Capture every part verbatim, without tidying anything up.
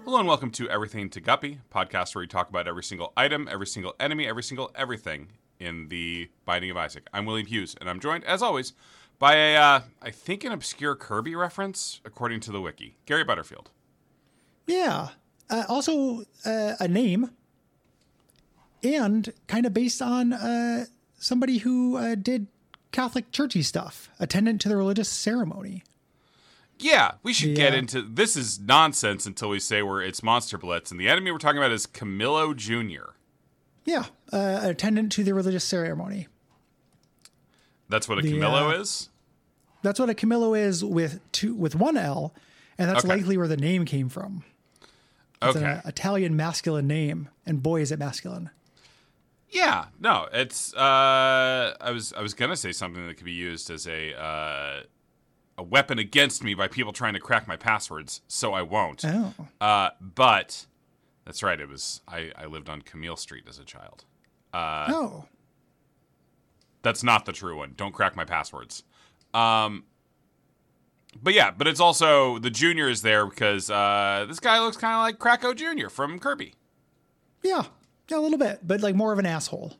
Hello and welcome to Everything to Guppy, podcast where we talk about every single item, every single enemy, every single everything in the Binding of Isaac. I'm William Hughes, and I'm joined, as always, by a, uh, I think an obscure Kirby reference, according to the wiki, Gary Butterfield. Yeah. Uh, also, uh, a name, and kind of based on uh, somebody who uh, did Catholic churchy stuff, attendant to the religious ceremony. Yeah, we should the, get uh, into this. Is nonsense until we say we're it's Monster Blitz, and the enemy we're talking about is Camillo Junior Yeah, uh, attendant to the religious ceremony. That's what a The, Camillo uh, is? That's what a Camillo is with two with one L, and that's Okay. likely where the name came from. It's Okay. an Italian masculine name, and boy, is it masculine. Yeah, no, it's. Uh, I was I was gonna say something that could be used as a uh, a weapon against me by people trying to crack my passwords, so I won't. Oh. Uh, but that's right. It was I, I lived on Camille Street as a child. Uh, oh. That's not the true one. Don't crack my passwords. Um, but yeah, but it's also the Junior is there because uh, this guy looks kind of like Kracko Junior from Kirby. Yeah. Yeah, a little bit, but like more of an asshole.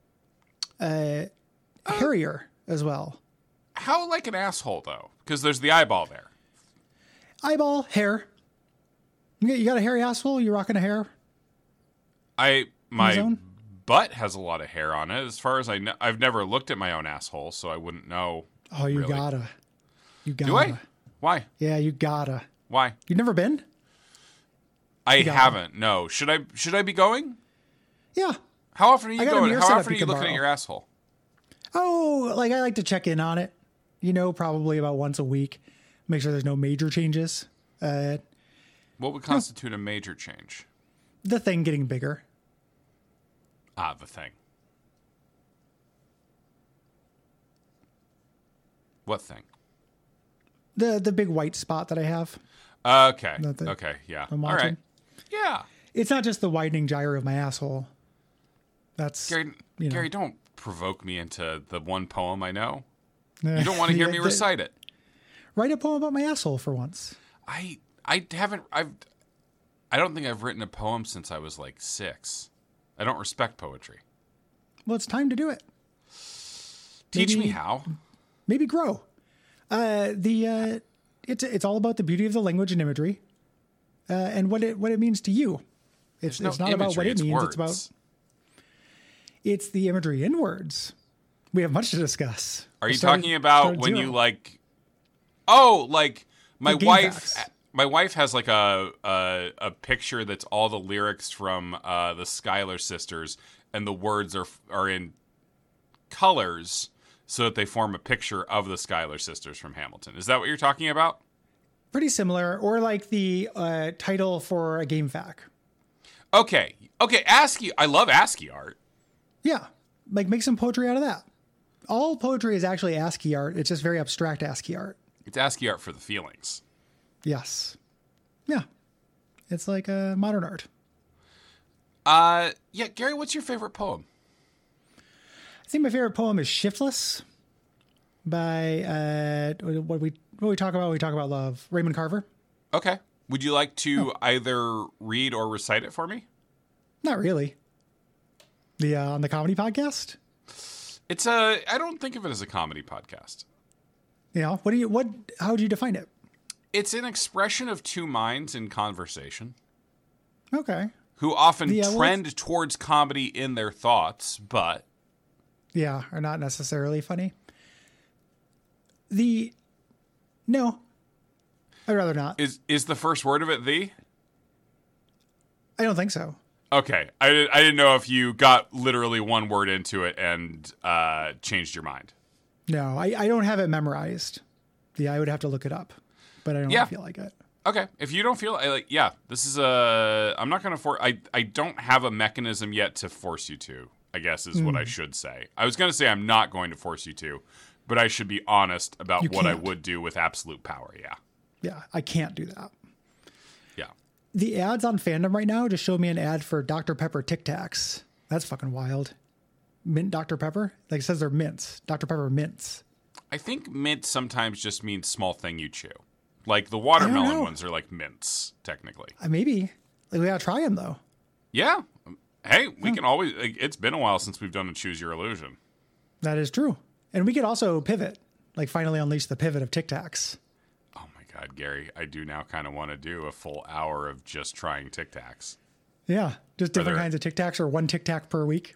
Uh, hairier as well. How like an asshole though? Because there's the eyeball there. Eyeball, hair. You got, you got a hairy asshole? You rocking a hair? I my zone? butt has a lot of hair on it. As far as I know, I've never looked at my own asshole, so I wouldn't know. Oh, you really. gotta. You gotta. Do I? Why? Yeah, you gotta. Why? You've never been? I gotta. haven't. No. Should I? Should I be going? Yeah. How often are you I got a going? mirror How setup often are you you can looking at borrow. your asshole? Oh, like I like to check in on it. You know, probably about once a week. Make sure there's no major changes. Uh, What would constitute a major change? the thing getting bigger. Ah, the thing. What thing? The the big white spot that I have. Okay. Not the- Okay. Yeah. I'm All watching. right. Yeah. It's not just the widening gyre of my asshole. That's Gary, you know. Gary, don't provoke me into the one poem I know. You don't want to hear me recite it. Write a poem about my asshole for once. I I haven't I've I don't think I've written a poem since I was like six. I don't respect poetry. Well, it's time to do it. Teach Maybe- me how. Maybe grow. Uh, the uh, it's it's all about the beauty of the language and imagery, uh, and what it what it means to you. It's There's it's no not about what imagery, it it's means. words. It's about it's the imagery in words. We have much to discuss. Are We'll you start- talking about start at when zero. you like? Oh, like my Like game wife. facts. My wife has like a, a a picture that's all the lyrics from uh, the Schuyler Sisters, and the words are are in colors so that they form a picture of the Schuyler Sisters from Hamilton. Is that what you're talking about? Pretty similar, or like the uh, title for a game fac. Okay, okay. ASCII. I love ASCII art. Yeah, like make some poetry out of that. All poetry is actually ASCII art. It's just very abstract ASCII art. It's ASCII art for the feelings. Yes. Yeah. It's like uh, modern art. Uh, yeah, Gary, what's your favorite poem? I think my favorite poem is Shiftless by uh, what we what we talk about. We talk about love. Raymond Carver. Okay. Would you like to Oh. either read or recite it for me? Not really. The uh, on the comedy podcast. It's a. I don't think of it as a comedy podcast. You know, what do you what? How would you define it? It's an expression of two minds in conversation Okay. who often Yeah, well, trend towards comedy in their thoughts, but Yeah, are not necessarily funny. The no, I'd rather not. is is the first word of it the? I don't think so. Okay, I, I didn't know if you got literally one word into it and uh, changed your mind. No, I, I don't have it memorized. The I would have to look it up, but I don't Yeah. feel like it. Okay, if you don't feel I like, yeah, this is a. I'm not going to force. I I don't have a mechanism yet to force you to. I guess is what I should say. I was going to say I'm not going to force you to, but I should be honest about You what I can't. would do with absolute power. Yeah, Yeah, I can't do that. yeah. The ads on Fandom right now just showed me an ad for Doctor Pepper Tic Tacs. That's fucking wild. Mint Doctor Pepper? Like it says they're mints. Doctor Pepper mints. I think mint sometimes just means small thing you chew. Like the I don't watermelon know. ones are like mints, technically. Uh, maybe. Like, we gotta try them, though. Yeah. Hey, we can always. like, It's been a while since we've done a Choose Your Illusion. That is true. And we could also pivot, like finally unleash the pivot of Tic Tacs. Oh my God, Gary, I do now kind of want to do a full hour of just trying Tic Tacs. Yeah, just different there- kinds of Tic Tacs or one Tic Tac per week.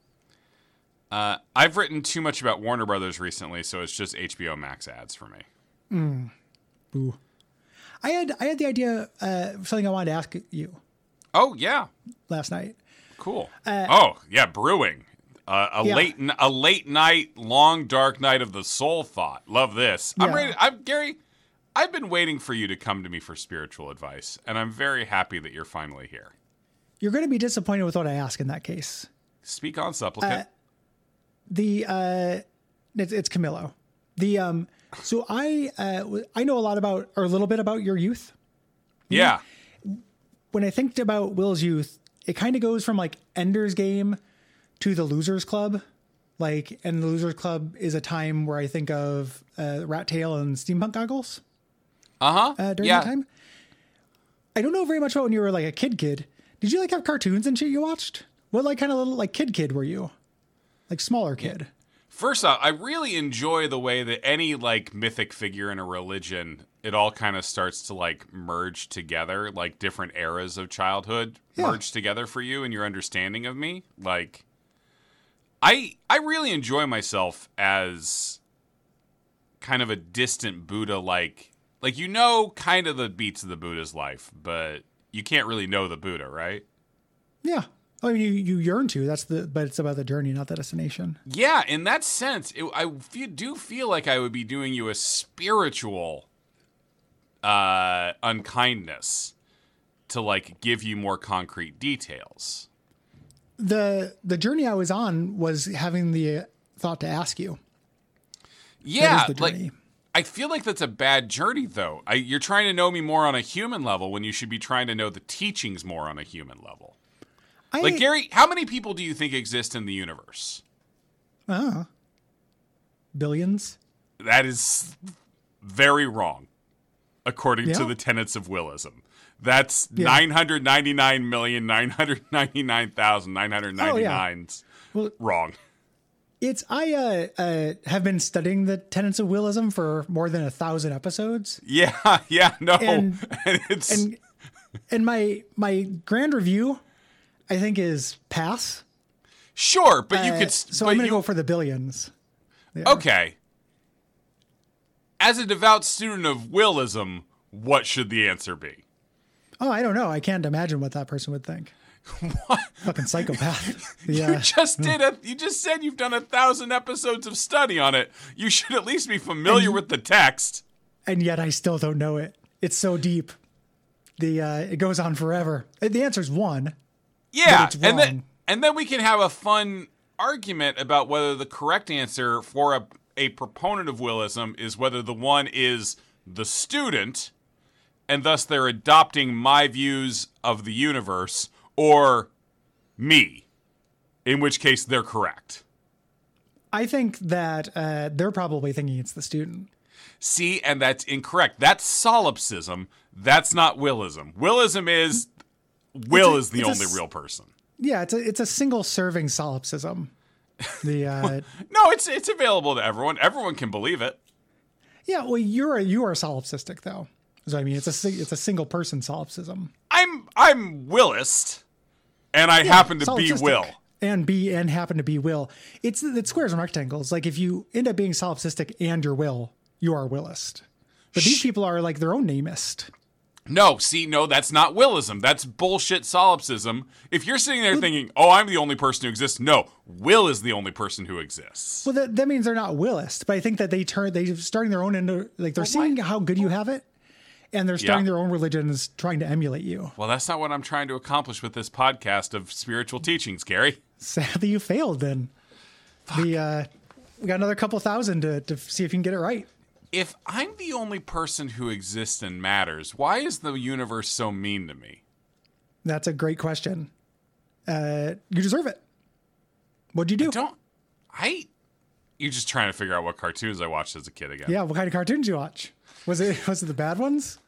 Uh, I've written too much about Warner Brothers recently, so it's just H B O Max ads for me. Boo. I had I had the idea uh, of something I wanted to ask you Oh yeah, last night. cool. oh yeah, brewing. Uh, a yeah. late n- a late night, long dark night of the soul thought. Love this. I'm Yeah. ready. I'm Gary. I've been waiting for you to come to me for spiritual advice, and I'm very happy that you're finally here. You're going to be disappointed with what I ask in that case. Speak on, supplicant. The uh, it's, it's Camillo. The um, so I uh, w- I know a lot about or a little bit about your youth. yeah. When I think about Will's youth, it kind of goes from like Ender's Game to the Losers Club. Like, and the Losers Club is a time where I think of uh, Rat Tail and Steampunk Goggles Uh-huh. uh, during yeah. that time. I don't know very much about when you were like a kid kid. Did you like have cartoons and shit you watched? What like kind of little like kid kid were you? Like smaller kid? First off, I really enjoy the way that any like mythic figure in a religion, it all kind of starts to like merge together, like different eras of childhood Yeah. merge together for you and your understanding of me. Like, I I really enjoy myself as kind of a distant Buddha, like like you know, kind of the beats of the Buddha's life, but you can't really know the Buddha, right? Yeah. I mean, you, you yearn to. That's the, but it's about the journey, not the destination. Yeah, in that sense, it, I feel, do feel like I would be doing you a spiritual uh, unkindness to like give you more concrete details. The the journey I was on was having the thought to ask you. Yeah, That is the like journey. I feel like that's a bad journey, though. I, you're trying to know me more on a human level when you should be trying to know the teachings more on a human level. I, Like Gary, how many people do you think exist in the universe? uh, billions. That is very wrong, according to Yeah. the tenets of Willism. That's Yeah. nine hundred ninety-nine million nine hundred ninety-nine thousand nine hundred ninety-nine. Well, Wrong. it's I uh, uh, have been studying the tenets of Willism for more than a thousand episodes, Yeah, yeah, no. And- And it's and and my my grand review, I think, is pass. sure, but you Uh, could. so but I'm gonna you, go for the billions. okay. As a devout student of Willism, what should the answer be? Oh, I don't know. I can't imagine what that person would think. What? Fucking psychopath. You Yeah. just did a. You just said you've done a thousand episodes of study on it. You should at least be familiar with the text. And yet I still don't know it. It's so deep. The uh, it goes on forever. Uh, The answer is one. Yeah, it's and wrong. then and then we can have a fun argument about whether the correct answer for a a proponent of Willism is whether the one is the student, and thus they're adopting my views of the universe, or me, in which case they're correct. I think that uh, they're probably thinking it's the student. See, and that's incorrect. That's solipsism. That's not Willism. Willism is Will It's a- is the it's a only s- real person. Yeah, it's a it's a single serving solipsism. The uh, No, it's it's available to everyone. Everyone can believe it. yeah, well, you're a, you are solipsistic though. So I mean, it's a si- it's a single person solipsism. I'm I'm Willist, and I happen to be Solipsistic. Will. And be and happen to be Will. It's it's squares and rectangles. Like if you end up being solipsistic and you're Will, you are Willist. But these Shh. people are like their own namist. No, see, no, that's not Willism. That's bullshit solipsism. If you're sitting there thinking, "Oh, I'm the only person who exists," no, Will is the only person who exists. Well, that, that means they're not Willist. But I think that they turn they starting their own into like they're seeing why- how good you have it, and they're starting Yeah. their own religions trying to emulate you. Well, that's not what I'm trying to accomplish with this podcast of spiritual teachings, Gary. Sadly, you failed. Then the uh, we got another couple thousand to to see if you can get it right. If I'm the only person who exists and matters, why is the universe so mean to me? That's a great question. Uh, you deserve it. What'd you do? Don't I You're just trying to figure out what cartoons I watched as a kid again. Yeah, what kind of cartoons did you watch? Was it was it the bad ones?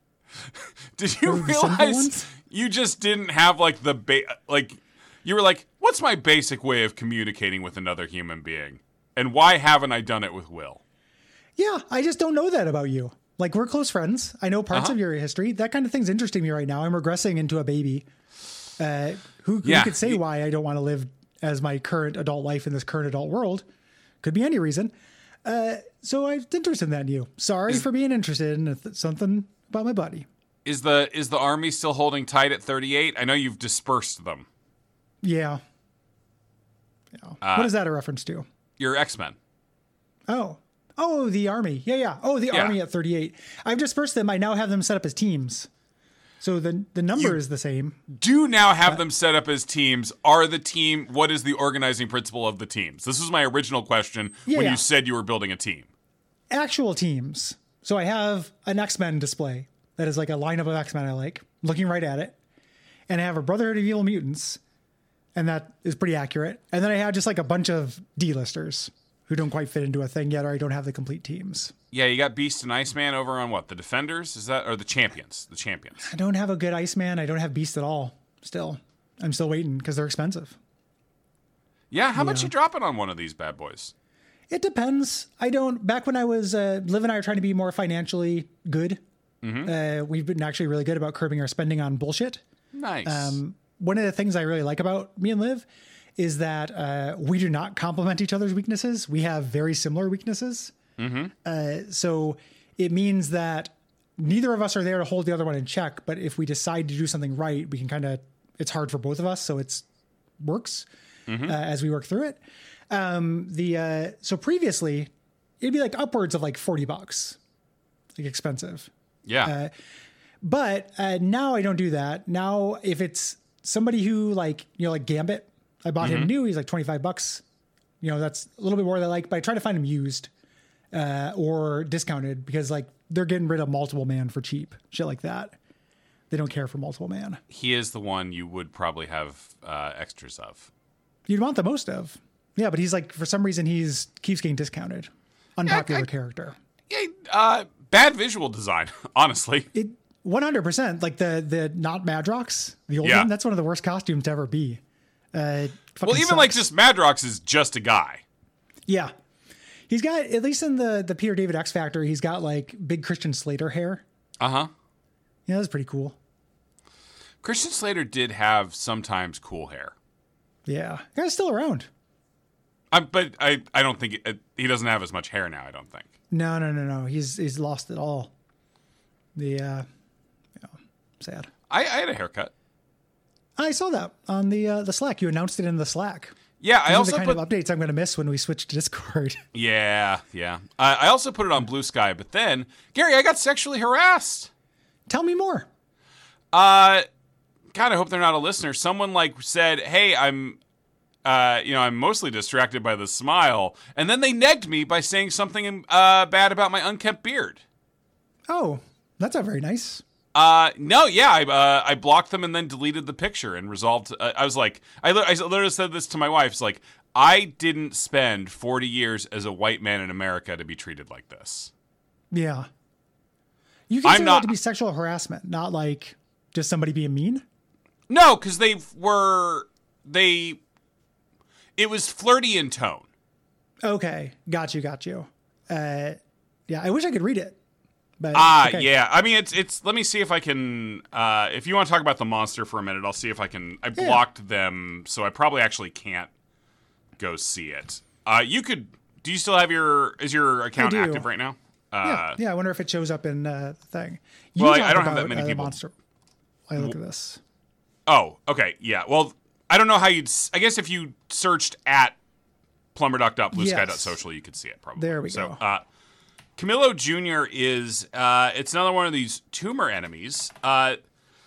Did you realize you just didn't have like the ba- like you were like, what's my basic way of communicating with another human being? And why haven't I done it with Will? Yeah, I just don't know that about you. Like, we're close friends. I know parts Uh-huh. of your history. That kind of thing's interesting to me right now. I'm regressing into a baby. Uh, who, who Yeah. could say why I don't want to live as my current adult life in this current adult world? Could be any reason. Uh, so I'm interested in that in you. Sorry for being interested in th- something about my buddy. Is the is the army still holding tight at thirty-eight? I know you've dispersed them. Yeah. Yeah. Uh, what is that a reference to? Your X-Men. Oh. Oh, the army. Yeah, yeah. Oh, the Yeah. army at thirty-eight. I've dispersed them. I now have them set up as teams. So the the number You- is the same. Do now have them set up as teams. Are the team, what is the organizing principle of the teams? This was my original question Yeah, when yeah. you said you were building a team. Actual teams. So I have an X-Men display that is like a lineup of X-Men I like, looking right at it. And I have a Brotherhood of Evil Mutants, and that is pretty accurate. And then I have just like a bunch of D-listers who don't quite fit into a thing yet, or I don't have the complete teams. Yeah, you got Beast and Iceman over on what? The Defenders? Is that or the Champions? The Champions. I don't have a good Iceman. I don't have Beast at all. Still, I'm still waiting because they're expensive. Yeah, how much Yeah. you dropping on one of these bad boys? It depends. I don't. Back when I was, uh, Liv and I were trying to be more financially good. Uh, we've been actually really good about curbing our spending on bullshit. Nice. Um, one of the things I really like about me and Liv is that uh, we do not complement each other's weaknesses. We have very similar weaknesses. Uh, so it means that neither of us are there to hold the other one in check. But if we decide to do something right, we can kind of, it's hard for both of us. So it's works uh, as we work through it. Um, the, uh, so previously it'd be like upwards of like forty bucks, like expensive. yeah. But uh, now I don't do that. Now, if it's somebody who like, you know, like Gambit, I bought him new. He's like twenty-five bucks. You know, that's a little bit more than I like, but I try to find him used uh, or discounted because like they're getting rid of multiple man for cheap, shit like that. They don't care for multiple man. he is the one you would probably have uh, extras of. You'd want the most of. Yeah, but he's like, for some reason, he's keeps getting discounted. Unpopular I- character. Yeah, uh, bad visual design, honestly. It one hundred percent like the the not Madrox, the old Yeah. one. That's one of the worst costumes to ever be. Uh, Well, fucking even like sucks. just Madrox is just a guy. Yeah. He's got, at least in the, the Peter David X Factor, he's got like big Christian Slater hair. Uh huh. Yeah, that's pretty cool. Christian Slater did have sometimes cool hair. Yeah. Guy's still around. I, but I, I don't think it, he doesn't have as much hair now. I don't think. No, no, no, no. He's he's lost it all. The, uh, yeah, sad. I, I had a haircut. I saw that on the uh, the Slack. You announced it in the Slack. Yeah, I These are also the kind put. of updates I'm going to miss when we switch to Discord. Yeah, yeah. I, I also put it on Blue Sky, but then Gary, I got sexually harassed. Tell me more. Uh, God, I hope they're not a listener. Someone like said, "Hey, I'm, uh, you know, I'm mostly distracted by the smile," and then they negged me by saying something uh bad about my unkempt beard. Oh, that's not very nice. Uh, no, yeah, I uh, I blocked them and then deleted the picture and resolved. Uh, I was like, I, li- I literally said this to my wife. It's like, I didn't spend forty years as a white man in America to be treated like this. Yeah. You consider not- that to be sexual harassment, not like just somebody being mean? No, because they were they. It was flirty in tone. Okay. Got you, got you. Uh, yeah, I wish I could read it. But Ah, okay. yeah. I mean, it's it's. Let me see if I can. Uh, if you want to talk about the monster for a minute, I'll see if I can. I Yeah. blocked them, so I probably actually can't go see it. Uh, you could. Do you still have your? Is your account do. active right now? Uh, Yeah, yeah, I wonder if it shows up in uh, the thing. You Well, I- talk I don't have about, that many uh, the people. Monster. I look at this. Oh, okay, yeah. Well, I don't know how you'd. s- I guess if you searched at plumberduck dot blue sky dot social, you could see it probably. There we so, go. Uh, Camillo Junior is. Uh, it's another one of these tumor enemies. Uh,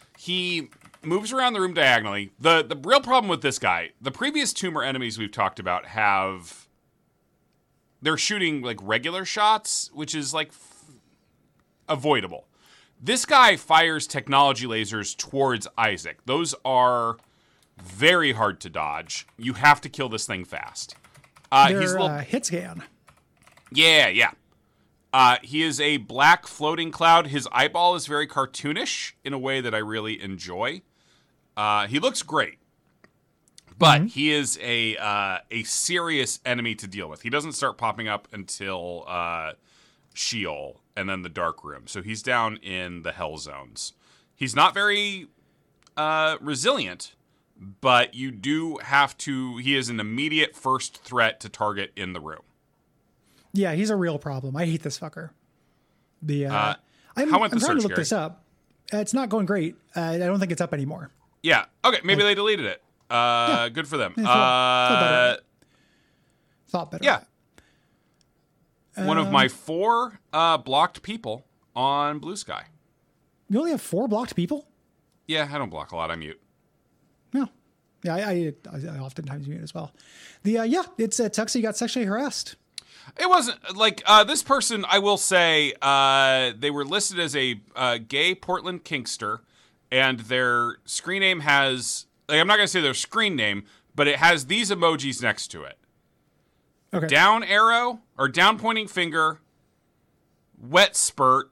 he moves around the room diagonally. the The real problem with this guy, the previous tumor enemies we've talked about have. They're shooting like regular shots, which is like f- avoidable. This guy fires technology lasers towards Isaac. Those are very hard to dodge. You have to kill this thing fast. Uh, Their he's a little, uh, hit scan. yeah, yeah. Uh, he is a black floating cloud. His eyeball is very cartoonish in a way that I really enjoy. Uh, he looks great, but mm-hmm. he is a uh, a serious enemy to deal with. He doesn't start popping up until uh, Sheol and then the Dark Room. So he's down in the Hell Zones. He's not very uh, resilient, but you do have to. He is an immediate first threat to target in the room. Yeah, he's a real problem. I hate this fucker. The uh, uh, I'm, how went I'm the trying search, to look Gary? this up. Uh, it's not going great. Uh, I don't think it's up anymore. Yeah. Okay. Maybe like, they deleted it. Uh, yeah. Good for them. Yeah, uh, thought better. Yeah. Um, One of my four uh, blocked people on Blue Sky. You only have four blocked people? Yeah, I don't block a lot. I mute. No. Yeah, I, I, I oftentimes mute as well. The uh, yeah, it's uh, Tuxie got sexually harassed. It wasn't like uh, this person. I will say uh, they were listed as a uh, gay Portland kinkster, and their screen name has. Like, I'm not going to say their screen name, but it has these emojis next to it: okay. down arrow or down pointing finger, wet spurt,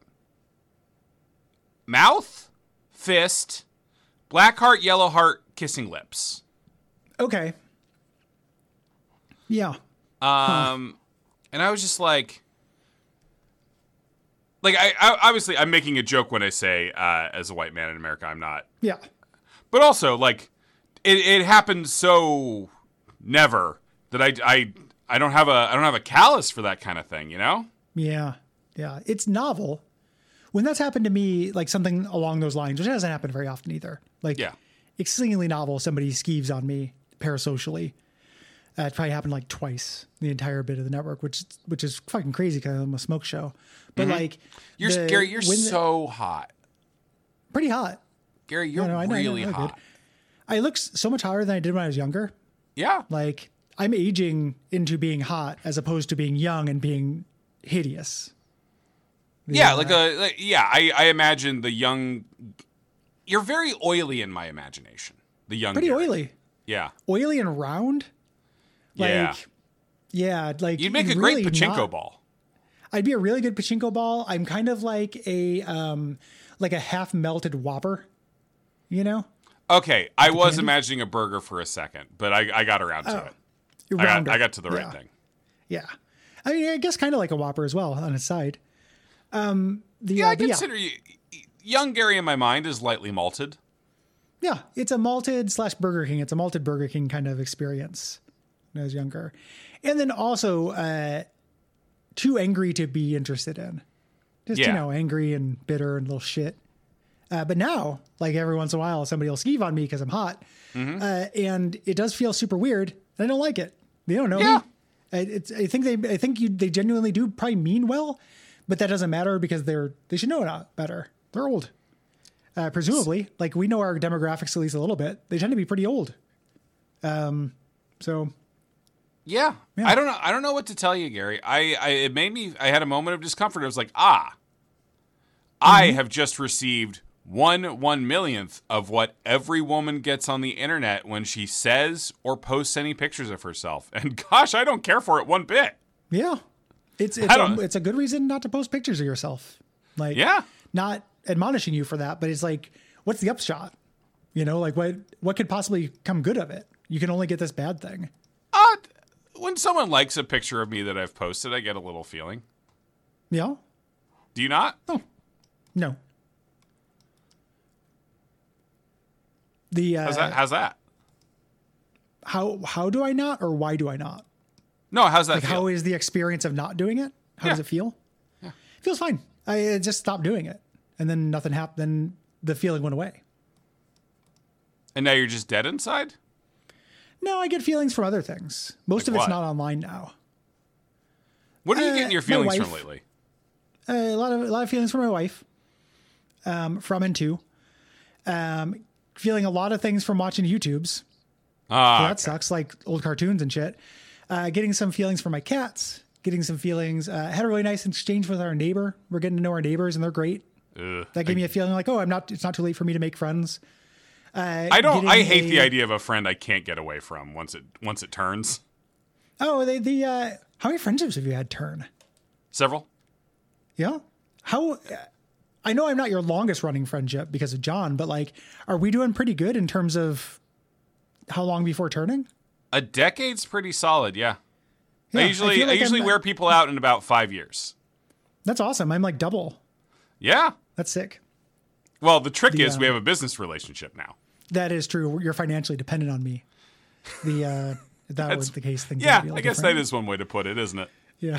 mouth, fist, black heart, yellow heart, kissing lips. Okay. Yeah. Um. Huh. And I was just like, like I, I obviously I'm making a joke when I say uh, as a white man in America I'm not. Yeah. But also like it, it happened so never that I, I I don't have a I don't have a callus for that kind of thing, you know? Yeah. Yeah. It's novel. When that's happened to me, like something along those lines, which hasn't happened very often either. Like yeah. exceedingly novel. Somebody skeeves on me parasocially. Uh, it probably happened like twice the entire bit of the network, which which is fucking crazy because I'm a smoke show. But mm-hmm. like, you're the, Gary, you're so the, hot. Pretty hot, Gary. You're no, no, really I know, I know, hot. Good. I look so much hotter than I did when I was younger. Yeah, like I'm aging into being hot as opposed to being young and being hideous. The, yeah, uh, like a like, yeah. I I imagine the young. You're very oily in my imagination. The young, pretty Gary. oily. Yeah, oily and round. Like, yeah. Yeah, like you'd make a really great pachinko not, ball. I'd be a really good pachinko ball. I'm kind of like a um like a half melted Whopper, you know? Okay, I was candy? imagining a burger for a second, but I, I got around to oh, it. I got, I got to the yeah. right thing. Yeah, I mean, I guess kind of like a Whopper as well on its side. Um, the, yeah, uh, I consider yeah. you, young Gary in my mind is lightly malted. Yeah, it's a malted slash Burger King. It's a malted Burger King kind of experience. When I was younger, and then also uh, too angry to be interested in, just yeah. you know, angry and bitter and little shit. Uh, but now, like every once in a while, somebody will skeeve on me because I'm hot, mm-hmm. uh, and it does feel super weird. And I don't like it. They don't know yeah. me. I, it's, I think they, I think you, they genuinely do probably mean well, but that doesn't matter because they're, they should know it better. They're old, uh, presumably. Like we know our demographics at least a little bit. They tend to be pretty old. Um, so. Yeah. yeah, I don't know. I don't know what to tell you, Gary. I, I it made me. I had a moment of discomfort. I was like, ah, mm-hmm. I have just received one one millionth of what every woman gets on the internet when she says or posts any pictures of herself. And gosh, I don't care for it one bit. Yeah, it's it's a, it's a good reason not to post pictures of yourself. Like, yeah, not admonishing you for that, but it's like, what's the upshot? You know, like what what could possibly come good of it? You can only get this bad thing. Uh When someone likes a picture of me that I've posted, I get a little feeling. Yeah. Do you not? Oh, no. The uh, how's that? How's that? How how do I not, or why do I not? No, how's that? Like, feel? how is the experience of not doing it? How yeah. does it feel? Yeah. It feels fine. I just stopped doing it, and then nothing happened. Then the feeling went away. And now you're just dead inside? No, I get feelings from other things. Most like of it's what? not online now. What are you uh, getting your feelings wife, from lately? Uh, a lot of a lot of feelings from my wife. Um, from and to. Um, feeling a lot of things from watching YouTubes. Ah, so that okay. sucks, like old cartoons and shit. Uh, getting some feelings from my cats. Getting some feelings. Uh, had a really nice exchange with our neighbor. We're getting to know our neighbors, and they're great. Ugh, that gave I, me a feeling like, oh, I'm not. It's not too late for me to make friends. Uh, I don't. I hate a, the idea of a friend I can't get away from once it once it turns. Oh, they, the uh, how many friendships have you had turn? Several. Yeah. How? I know I'm not your longest running friendship because of John, but like, are we doing pretty good in terms of how long before turning? A decade's pretty solid, yeah. Yeah, I usually I, feel I like usually I'm- wear people out in about five years. That's awesome. I'm like double. Yeah. That's sick. Well, the trick The, is uh, we have a business relationship now. That is true. You're financially dependent on me. The uh, if that was the case, things Yeah, would be a I little guess different. that is one way to put it, isn't it? Yeah.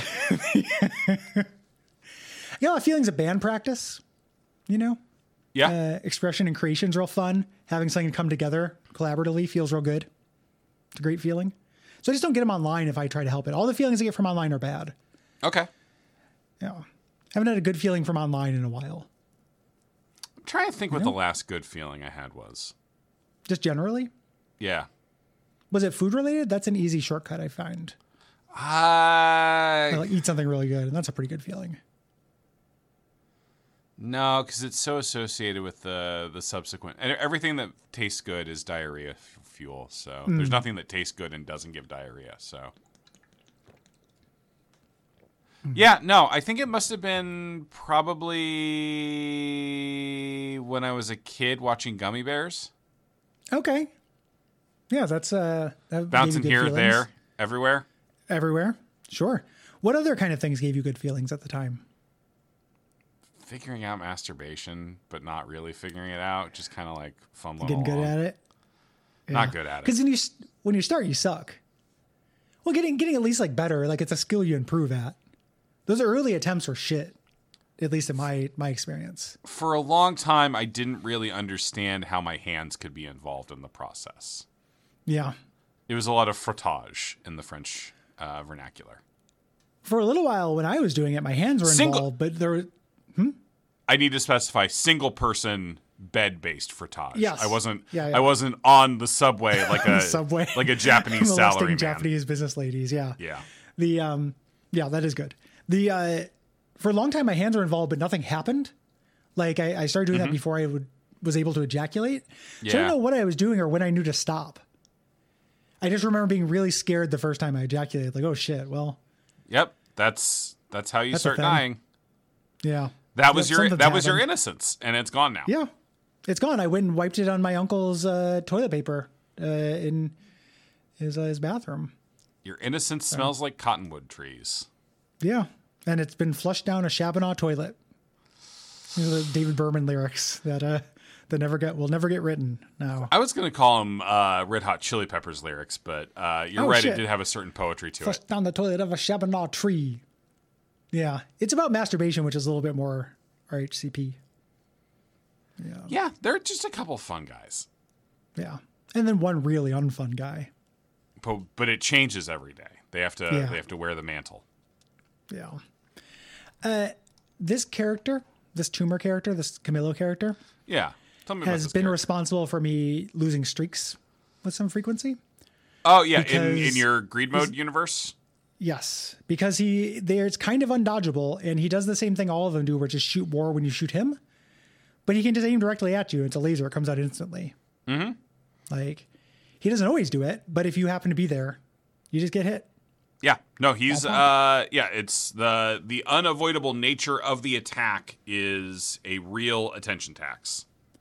You know, feelings of band practice. You know, Yeah. uh, expression and creation's real fun. Having something come together collaboratively feels real good. It's a great feeling. So I just don't get them online if I try to help it. All the feelings I get from online are bad. Okay. Yeah. Haven't had a good feeling from online in a while. I'm trying to think what the last good feeling I had was. Just generally. Yeah. Was it food related? That's an easy shortcut, I find. I I like eat something really good, and that's a pretty good feeling. No, because it's so associated with the the subsequent. And everything that tastes good is diarrhea f- fuel. So there's nothing that tastes good and doesn't give diarrhea. So yeah, no, I think it must have been probably when I was a kid watching Gummy Bears, Okay. Yeah, that's uh that gave you bouncing good here, feelings. there, everywhere. Everywhere. Sure. What other kind of things gave you good feelings at the time? Figuring out masturbation, but not really figuring it out. Just kind of like fumbling Getting good along. at it? Not good at it. Because when you when you start, you suck. Well, getting getting at least like better, like it's a skill you improve at. Those early attempts are shit, at least in my my experience. For a long time, I didn't really understand how my hands could be involved in the process. Yeah. It was a lot of frottage in the French uh, vernacular. For a little while when I was doing it, my hands were Single- involved, but there were I need to specify single person bed based frottage. Yes. I wasn't Yeah, yeah. I wasn't on the subway like a subway. like a Japanese molesting salary man. Japanese business ladies. Yeah. Yeah. The um yeah, that is good. The uh for a long time my hands were involved, but nothing happened. Like I, I started doing that before I would was able to ejaculate. So I Yeah. don't know what I was doing or when I knew to stop. I just remember being really scared the first time I ejaculated. Like, oh shit, well, Yep. That's that's how you That's a start thing. dying. yeah. That was Yep, your something's that was your happened. innocence, and it's gone now. Yeah. It's gone. I went and wiped it on my uncle's uh, toilet paper uh, in his uh, his bathroom. Your innocence smells like cottonwood trees. Yeah. And it's been flushed down a Shabana toilet. These are the David Berman lyrics that uh that never get will never get written now. I was going to call them uh, Red Hot Chili Peppers lyrics, but uh, you're Oh, right. shit. It did have a certain poetry to Flushed it. down the toilet of a Shabana tree. Yeah. It's about masturbation, which is a little bit more R H C P. Yeah. Yeah, they're just a couple fun guys, Yeah. And then one really unfun guy. but, but it changes every day. They have to Yeah. they have to wear the mantle. Yeah. Uh, this character, this tumor character, this Camillo character, Yeah, tell me about has this been character. responsible for me losing streaks with some frequency. Oh yeah, in, because in your greed mode universe. Yes, because he there it's kind of undodgeable, and he does the same thing all of them do, which is shoot more when you shoot him. But he can just aim directly at you. It's a laser; it comes out instantly. Mm-hmm. Like he doesn't always do it, but if you happen to be there, you just get hit. Yeah, no, he's All uh yeah, it's the the unavoidable nature of the attack is a real attention tax.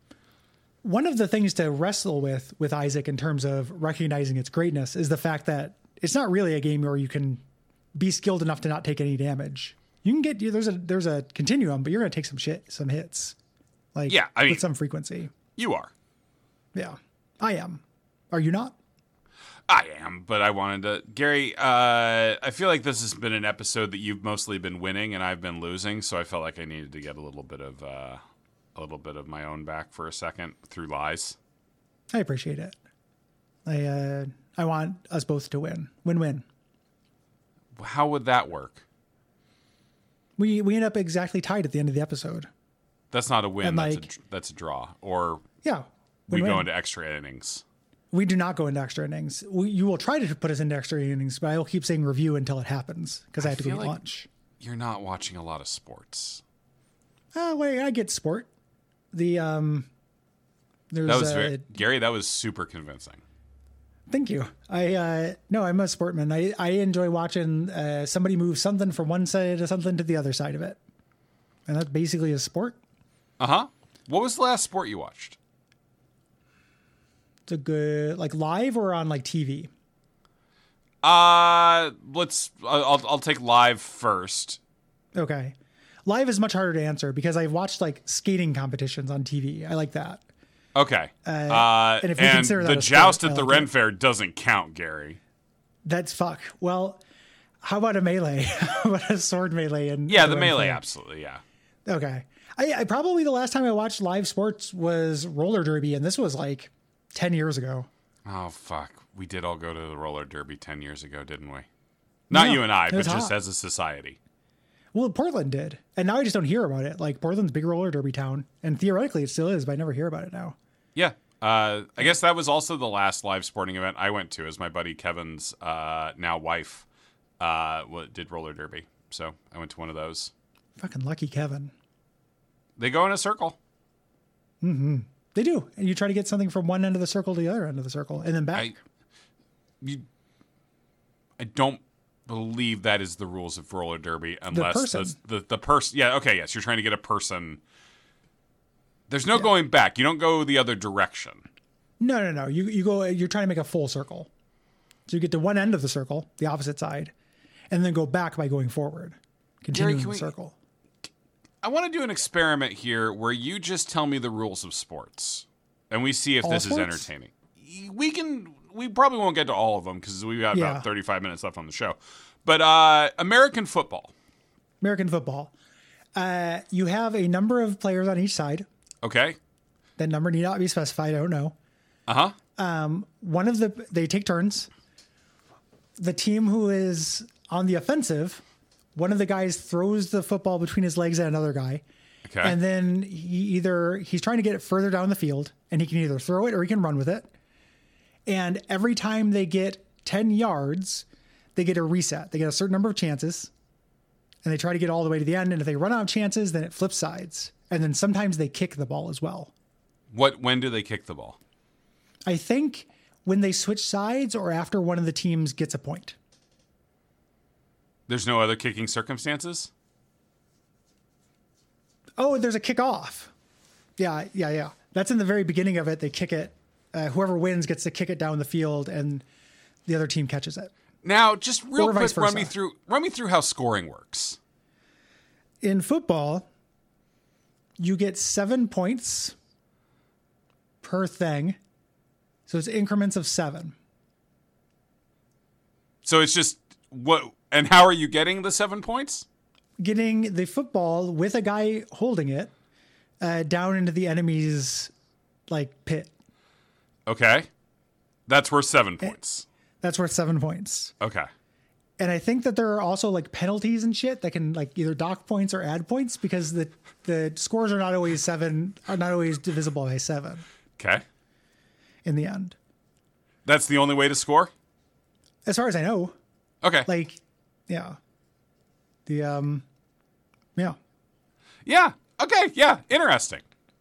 One of the things to wrestle with with Isaac in terms of recognizing its greatness is the fact that it's not really a game where you can be skilled enough to not take any damage. You can get there's a there's a continuum, but you're going to take some shit, some hits, like Yeah, I mean- with some frequency. You are. Yeah, I am. Are you not? I am, but I wanted to Gary, uh I feel like this has been an episode that you've mostly been winning and I've been losing, so I felt like I needed to get a little bit of uh a little bit of my own back for a second through lies. I appreciate it. I uh, I want us both to win, win-win. How would that work? We we end up exactly tied at the end of the episode. That's not a win, And, that's like- a dr- that's a draw. Or Yeah, we win-win. go into extra innings. We do not go into extra innings. We, you will try to put us into extra innings, but I will keep saying review until it happens because I, have to go feel eat like- lunch. You're not watching a lot of sports. Uh, wait, I get sport. The um, there's That was uh, very, Gary. That was super convincing. Thank you. I uh, no, I'm a sportman. I, I enjoy watching uh, somebody move something from one side of something to the other side of it, and that's basically a sport. Uh huh. What was the last sport you watched? It's a good like live or on like T V. Uh, let's. I'll I'll take live first. Okay, live is much harder to answer because I've watched like skating competitions on T V. I like that. Okay. Uh, uh, and if we and consider that the a joust sport, at the I like Ren it. Fair doesn't count, Gary. That's fuck. Well, how about a melee? How about a sword melee? And Yeah, the melee, absolutely, yeah. Okay. I, I probably the last time I watched live sports was roller derby, and this was like ten years ago. Oh fuck, we did all go to the roller derby ten years ago, didn't we? Not Yeah, you and I, it but was just hot. as a society. Well, Portland did, and now I just don't hear about it. Like Portland's a big roller derby town, and theoretically it still is, but I never hear about it now. Yeah. Uh, I guess that was also the last live sporting event I went to, as my buddy Kevin's uh, now wife uh, wa- did roller derby. So I went to one of those. Fucking lucky Kevin. They go in a circle. They do, and you try to get something from one end of the circle to the other end of the circle, and then back. I, you, I don't believe that is the rules of roller derby unless person. the the, the person. Yeah, okay, yes, you're trying to get a person. There's no going back. You don't go the other direction. No, no, no. You you go. You're trying to make a full circle, so you get to one end of the circle, the opposite side, and then go back by going forward, continuing can the we- circle. I want to do an experiment here where you just tell me the rules of sports, and we see if All this is sports? entertaining. We can. We probably won't get to all of them because we've got Yeah. about thirty-five minutes left on the show. But uh, American football. American football. Uh, you have a number of players on each side. Okay. That number need not be specified. I don't know. Uh huh. One of the they take turns. The team who is on the offensive, one of the guys throws the football between his legs at another guy, Okay. and then he either he's trying to get it further down the field, and he can either throw it or he can run with it. And every time they get ten yards, they get a reset. They get a certain number of chances, and they try to get all the way to the end. And if they run out of chances, then it flips sides. And then sometimes they kick the ball as well. What? When do they kick the ball? I think when they switch sides or after one of the teams gets a point. There's no other kicking circumstances. Oh, there's a kickoff. Yeah, yeah, yeah. That's in the very beginning of it. They kick it. Uh, whoever wins gets to kick it down the field, and the other team catches it. Now, just real Or quick, vice run me versa. through run me through how scoring works. In football, you get seven points per thing. So it's increments of seven. So it's just what? And how are you getting the seven points? Getting the football with a guy holding it uh, down into the enemy's like pit. Okay, that's worth seven points. That's worth seven points. Okay. And I think that there are also like penalties and shit that can like either dock points or add points because the the scores are not always seven are not always divisible by seven Okay. in the end. That's the only way to score? As far as I know, Okay. like yeah. The um yeah. yeah. Okay. Yeah. Interesting.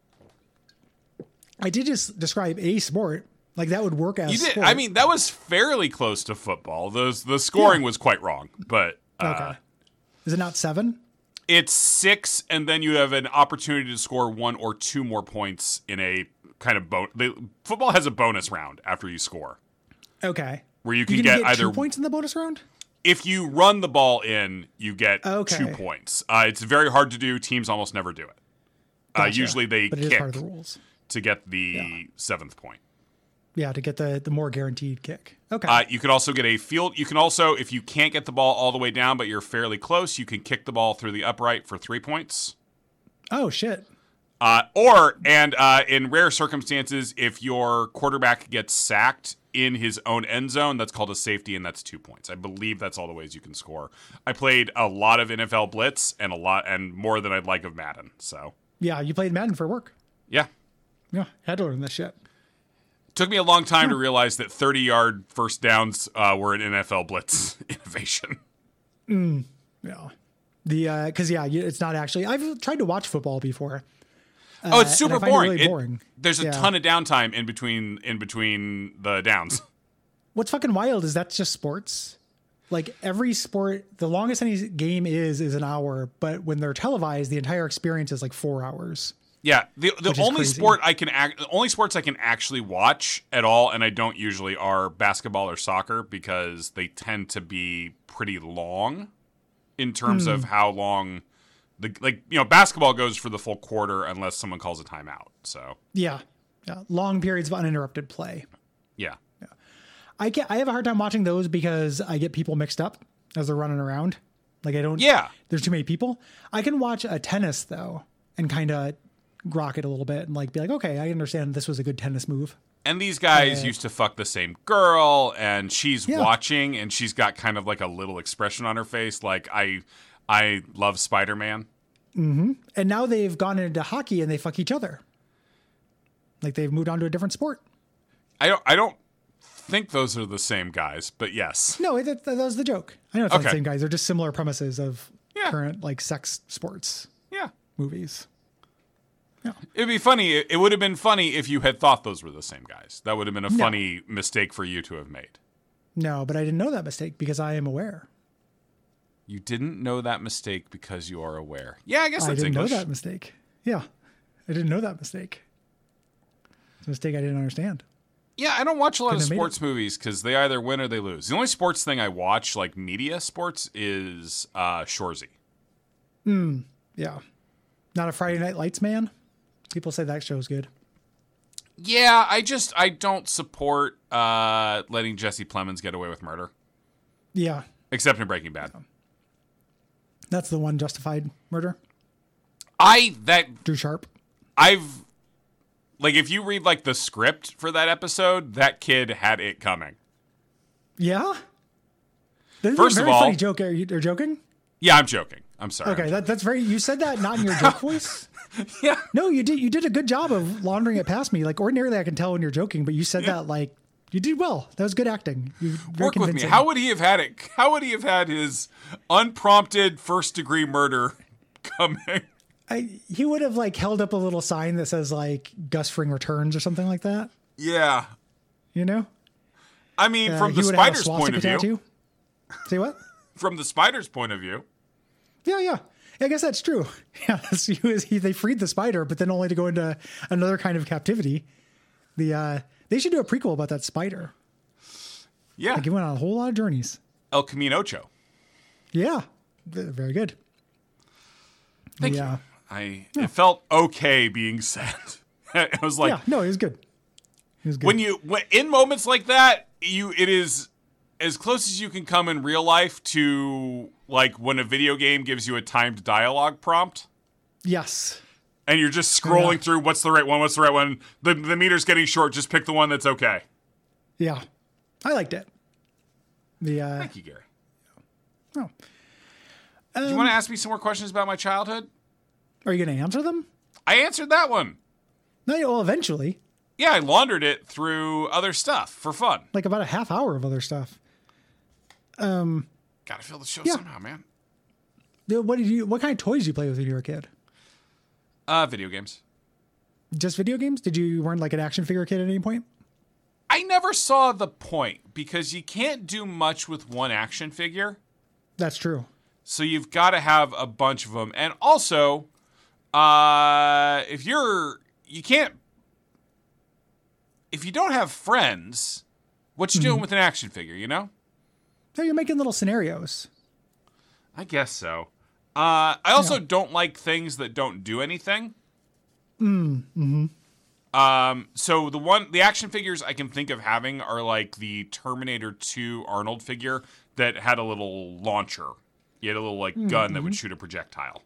I did just describe a sport. Like that would work as You did. sport. I mean, that was fairly close to football. Those the scoring Yeah. was quite wrong, but uh, okay. Is it not seven? it's six, and then you have an opportunity to score one or two more points in a kind of bon- they, football has a bonus round after you score, Okay. where you can You get, get either two points in the bonus round? if you run the ball in, you get Okay. two points. Uh, it's very hard to do. Teams almost never do it. Uh, Gotcha. usually they But it is kick part of the rules. to get the Yeah. seventh point. Yeah, to get the the more guaranteed kick. Okay. Uh, you could also get a field. You can also, if you can't get the ball all the way down, but you're fairly close, you can kick the ball through the upright for three points. oh shit. Uh, or, and uh, in rare circumstances, if your quarterback gets sacked in his own end zone, that's called a safety, and that's two points. I believe that's all the ways you can score. I played a lot of N F L blitz and a lot, and more than I'd like of Madden. So, Yeah, you played Madden for work. yeah. Yeah, had to learn this shit. Took me a long time to realize that thirty-yard first downs uh, were an N F L blitz innovation. Yeah. The uh cuz yeah, you- it's not actually I've tried to watch football before. Oh, it's and super I find it boring. really It- boring. there's a Yeah. ton of downtime in between in between the downs. what's fucking wild is that's just sports. Like every sport, the longest any game is, is an hour. But when they're televised, the entire experience is like four hours. Yeah. The the only crazy. sport I can act, the only sports I can actually watch at all, and I don't usually, are basketball or soccer because they tend to be pretty long in terms mm. of how long the, like, you know, basketball goes for the full quarter unless someone calls a timeout. So, yeah. Yeah. Long periods of uninterrupted play. Yeah. I get, I have a hard time watching those because I get people mixed up as they're running around. Like I don't, yeah, there's too many people. I can watch a tennis though and kind of grok it a little bit and like be like, okay, I understand this was a good tennis move. And these guys uh, used to fuck the same girl, and she's yeah. watching, and she's got kind of like a little expression on her face, like I, I love Spider-Man. Mm-hmm. And now they've gone into hockey and they fuck each other. Like they've moved on to a different sport. I don't. I don't. think those are the same guys, but yes. No, that, that was the joke. I know it's not okay. the same guys. They're just similar premises of yeah. current like sex sports. Yeah. Movies. Yeah. It'd be funny. It, it would have been funny if you had thought those were the same guys. That would have been a funny no. mistake for you to have made. No, but I didn't know that mistake because I am aware. You didn't know that mistake because you are aware. Yeah, I guess that's I didn't English. know that mistake. Yeah. I didn't know that mistake. It's a mistake I didn't understand. Yeah, I don't watch a lot Couldn't of have made sports movies because they either win or they lose. The only sports thing I watch, like media sports, is uh, Shoresy. Hmm. Yeah. Not a Friday Night Lights man? People say that show's good. Yeah, I just, I don't support uh, letting Jesse Plemons get away with murder. Yeah. Except in Breaking Bad. That's the one justified murder? I, that... Drew Sharp? I've... Like, if you read, like, the script for that episode, that kid had it coming. Yeah? That's First a very of all... funny joke. Are you are joking? Yeah, I'm joking. I'm sorry. Okay, that, that's very... You said that not in your joke voice? Yeah. No, you did You did a good job of laundering it past me. Like, ordinarily I can tell when you're joking, but you said yeah. that, like... You did well. That was good acting. You very Work with me. convincing. How would he have had it? How would he have had his unprompted first-degree murder coming? I, he would have like held up a little sign that says like Gus Fring returns or something like that. Yeah. You know? I mean, uh, from the spider's point of view. Tattoo. Say what? From the spider's point of view. Yeah, yeah. I guess that's true. Yeah, so he was, he, they freed the spider, but then only to go into another kind of captivity. The uh, they should do a prequel about that spider. Yeah. Like he went on a whole lot of journeys. El Camino Ocho. Yeah. Very good. Thank yeah. you. I yeah. It felt okay being said. I was like, yeah, no, it was good. It was good. When you when, in moments like that, you it is as close as you can come in real life to like when a video game gives you a timed dialogue prompt. Yes. And you're just scrolling yeah. through what's the right one, what's the right one. The the meter's getting short. Just pick the one that's okay. Yeah, I liked it. The uh, thank you, Gary. Oh. Um, Do you want to ask me some more questions about my childhood? Are you going to answer them? I answered that one. No, well, eventually. Yeah, I laundered it through other stuff for fun. Like about a half hour of other stuff. Um, Gotta fill the show yeah. somehow, man. What did you? What kind of toys did you play with when you were a kid? Uh, video games. Just video games? Did you, you weren't like an action figure kid at any point? I never saw the point because you can't do much with one action figure. That's true. So you've got to have a bunch of them. And also, uh, if you're, you can't, if you don't have friends, what you mm-hmm. doing with an action figure, you know? No, you're making little scenarios. I guess so. Uh, I also yeah. don't like things that don't do anything. Mm, mm-hmm. Um, so the one, the action figures I can think of having are like the Terminator two Arnold figure that had a little launcher. You had a little like gun mm-hmm. that would shoot a projectile.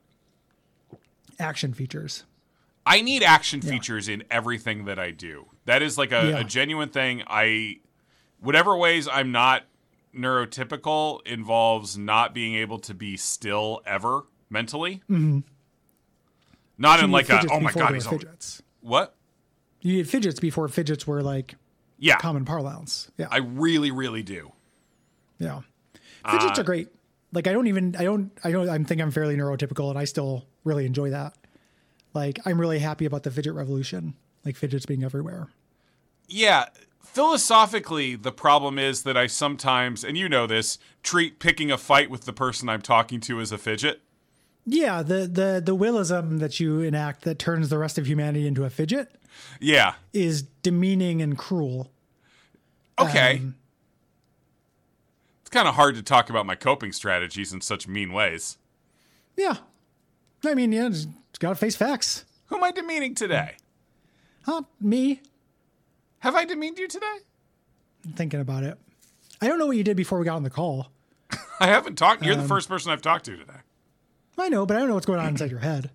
Action features. I need action yeah. features in everything that I do. That is like a, yeah. a genuine thing. I, whatever ways I'm not neurotypical involves not being able to be still ever mentally. Mm-hmm. Not so in like a, oh my God, he's fidgets. What? You need fidgets before fidgets were like yeah. common parlance. Yeah. I really, really do. Yeah. Fidgets uh, are great. Like I don't even, I don't, I don't, I think I'm fairly neurotypical and I still really enjoy that. Like I'm really happy about the fidget revolution, like fidgets being everywhere. Yeah. Philosophically, the problem is that I sometimes, and you know this, treat picking a fight with the person I'm talking to as a fidget. Yeah, the the the willism that you enact that turns the rest of humanity into a fidget Yeah. is demeaning and cruel. Okay. Um, it's kind of hard to talk about my coping strategies in such mean ways. Yeah. I mean, yeah, just gotta face facts. Who am I demeaning today? Huh? Me? Have I demeaned you today? I'm thinking about it. I don't know what you did before we got on the call. I haven't talked. You're Um, the first person I've talked to today. I know, but I don't know what's going on inside your head.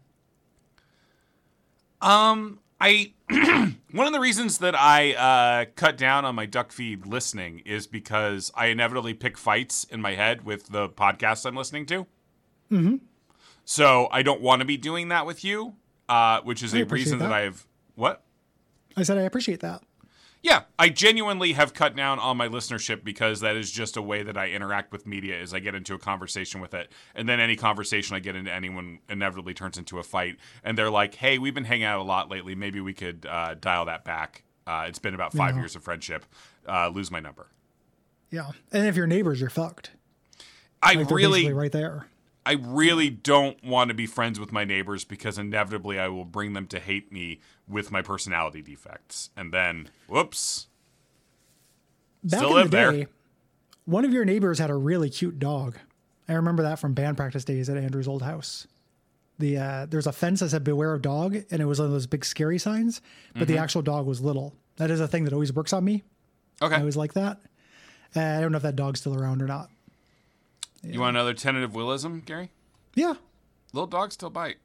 Um, I one of the reasons that I uh, cut down on my duck feed listening is because I inevitably pick fights in my head with the podcasts I'm listening to. Mm-hmm. So I don't want to be doing that with you, uh, which is I a appreciate reason that. that. I've what? I said I appreciate that. Yeah, I genuinely have cut down on my listenership because that is just a way that I interact with media is I get into a conversation with it. And then any conversation I get into anyone inevitably turns into a fight. And they're like, hey, we've been hanging out a lot lately. Maybe we could uh, dial that back. Uh, it's been about five Yeah. years of friendship. Uh, lose my number. Yeah. And if you're neighbors, you're fucked. I Like they're really, basically right there. I really don't want to be friends with my neighbors because inevitably I will bring them to hate me with my personality defects. And then, whoops. Back Still in live the there. day, one of your neighbors had a really cute dog. I remember that from band practice days at Andrew's old house. The uh, there's a fence that said "Beware of dog," and it was one of those big scary signs. But Mm-hmm. the actual dog was little. That is a thing that always works on me. Okay. I always like that. Uh, I don't know if that dog's still around or not. You want another tentative willism, Gary? Yeah, Little dogs still bite.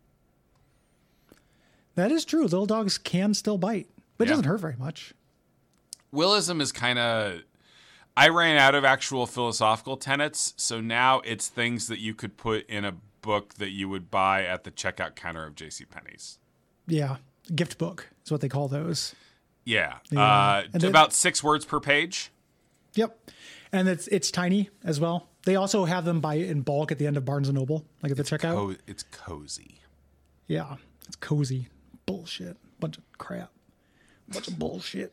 that is true. Little dogs can still bite, but it Yeah. doesn't hurt very much. Willism is kind of. I ran out of actual philosophical tenets, so now it's things that you could put in a book that you would buy at the checkout counter of JCPenney's. Yeah, gift book is what they call those. Yeah. Yeah. Uh, And then- about six words per page. Yep, and it's it's tiny as well. They also have them by in bulk at the end of Barnes and Noble, like at the checkout. Co- it's cozy. Yeah, it's cozy. Bullshit. Bunch of crap. Bunch of bullshit.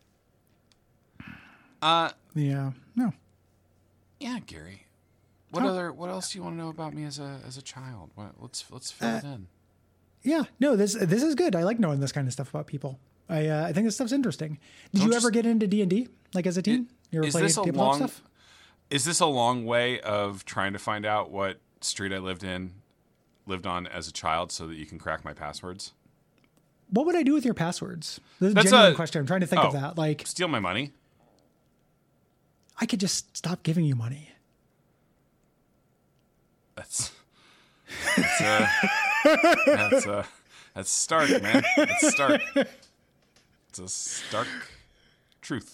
Uh, Yeah. No. yeah, Gary. What Huh? other? What else do you want to know about me as a as a child? What, let's let's fill Uh, it in. Yeah. No. This this is good. I like knowing this kind of stuff about people. I uh, I think this stuff's interesting. Did Don't you just- ever get into D and D like as a teen? You ever Is play this a tabletop long? stuff? Is this a long way of trying to find out what street I lived in, lived on as a child, so that you can crack my passwords? What would I do with your passwords? This is a That's genuine a- question. I'm trying to think of Oh. that. Like, Steal my money? I could just stop giving you money. That's that's uh, that's uh, that's stark, man. That's stark. It's a stark truth.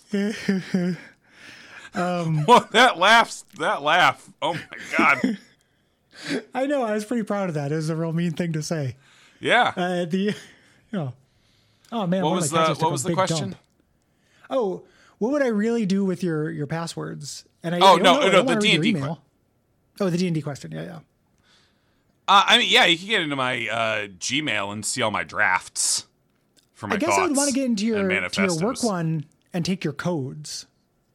um, well, that laughs. That laugh. Oh my god. I know. I was pretty proud of that. It was a real mean thing to say. Yeah. Uh, the, you know, oh man, what one of was my cats the just took What a was the big question? dump. Oh, what would I really do with your your passwords? And I, Oh, I don't no, know, I no, don't the wanna read your D and D email. Oh, the D and D question. Yeah, yeah. Uh, I mean, yeah, you can get into my uh, Gmail and see all my drafts for my I guess thoughts. I would want to get into your and to your work manifestos. one and take your codes,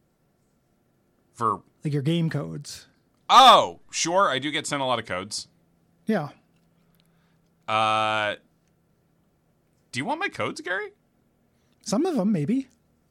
For like your game codes. oh, sure, I do get sent a lot of codes. Yeah. Uh, do you want my codes, Gary? Some of them, maybe.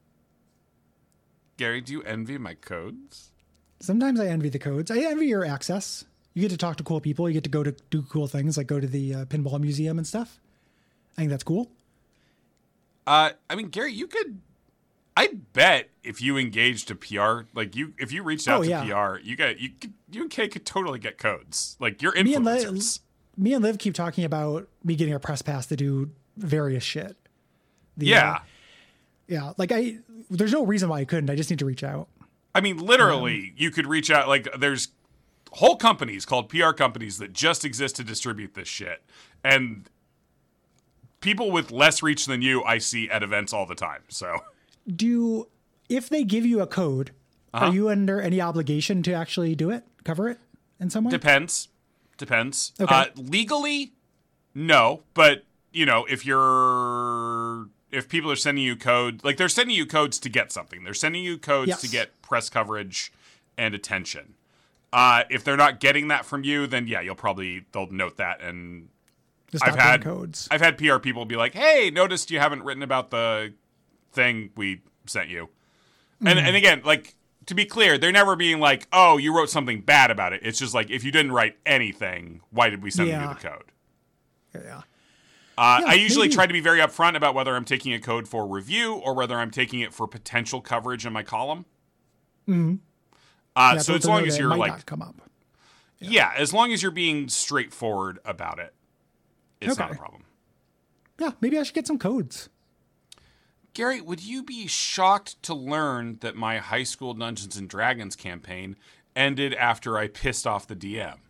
Gary, do you envy my codes? Sometimes I envy the codes. I envy your access. You get to talk to cool people. You get to go to do cool things, like go to the uh, pinball museum and stuff. I think that's cool. Uh, I mean, Gary, you could. I bet if you engaged a P R, like you, if you reached out Oh, to yeah. P R, you got you could you and Kay could totally get codes. Like you're Me and Liv, influencers. me and Liv keep talking about me getting a press pass to do various shit. The, Yeah. uh, yeah. Like I, there's no reason why I couldn't. I just need to reach out. I mean, literally, you could reach out. Like, there's whole companies called P R companies that just exist to distribute this shit, and people with less reach than you, I see at events all the time. So, Do if they give you a code, Uh-huh. are you under any obligation to actually do it, cover it in some way? depends, depends. Okay. Uh, legally, no, but you know, if you're if people are sending you code, like they're sending you codes to get something. They're sending you codes Yes. to get press coverage and attention. Uh, if they're not getting that from you, then yeah, you'll probably they'll note that. And Just I've stop doing had codes. I've had P R people be like, "Hey, noticed you haven't written about the thing we sent you." Mm-hmm. And and again, like to be clear, they're never being like, "Oh, you wrote something bad about it." It's just like if you didn't write anything, why did we send Yeah. you the code? Yeah. Uh, Yeah, I usually maybe. try to be very upfront about whether I'm taking a code for review or whether I'm taking it for potential coverage in my column. Mm-hmm. Uh, Yeah, so as to know long that as it you're might like, not come up. yeah, as long as you're being straightforward about it, it's not a Okay. problem. Yeah, maybe I should get some codes. Gary, would you be shocked to learn that my high school Dungeons and Dragons campaign ended after I pissed off the D M?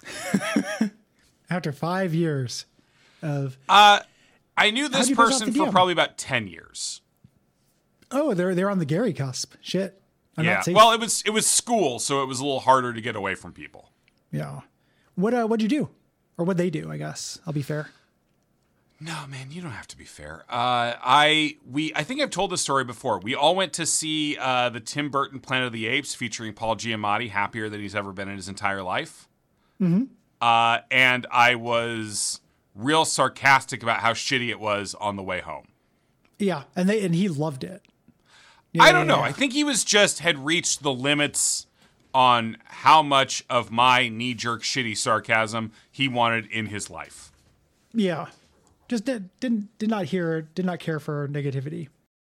After five years of Uh, I knew How'd this you piss off person the for D M? probably about ten years. oh, they're they're on the Gary cusp. Shit. I'm yeah. not safe. Well, it was it was school, so it was a little harder to get away from people. yeah. What uh what'd you do? Or what'd they do, I guess. I'll be fair. No, man, you don't have to be fair. Uh, I we I think I've told this story before. We all went to see uh, the Tim Burton Planet of the Apes featuring Paul Giamatti, happier than he's ever been in his entire life. Mm-hmm. Uh, and I was real sarcastic about how shitty it was on the way home. Yeah. And they and he loved it. I don't know. Yeah. I think he was just had reached the limits on how much of my knee-jerk shitty sarcasm he wanted in his life. Yeah. Just did, didn't did not hear did not care for negativity.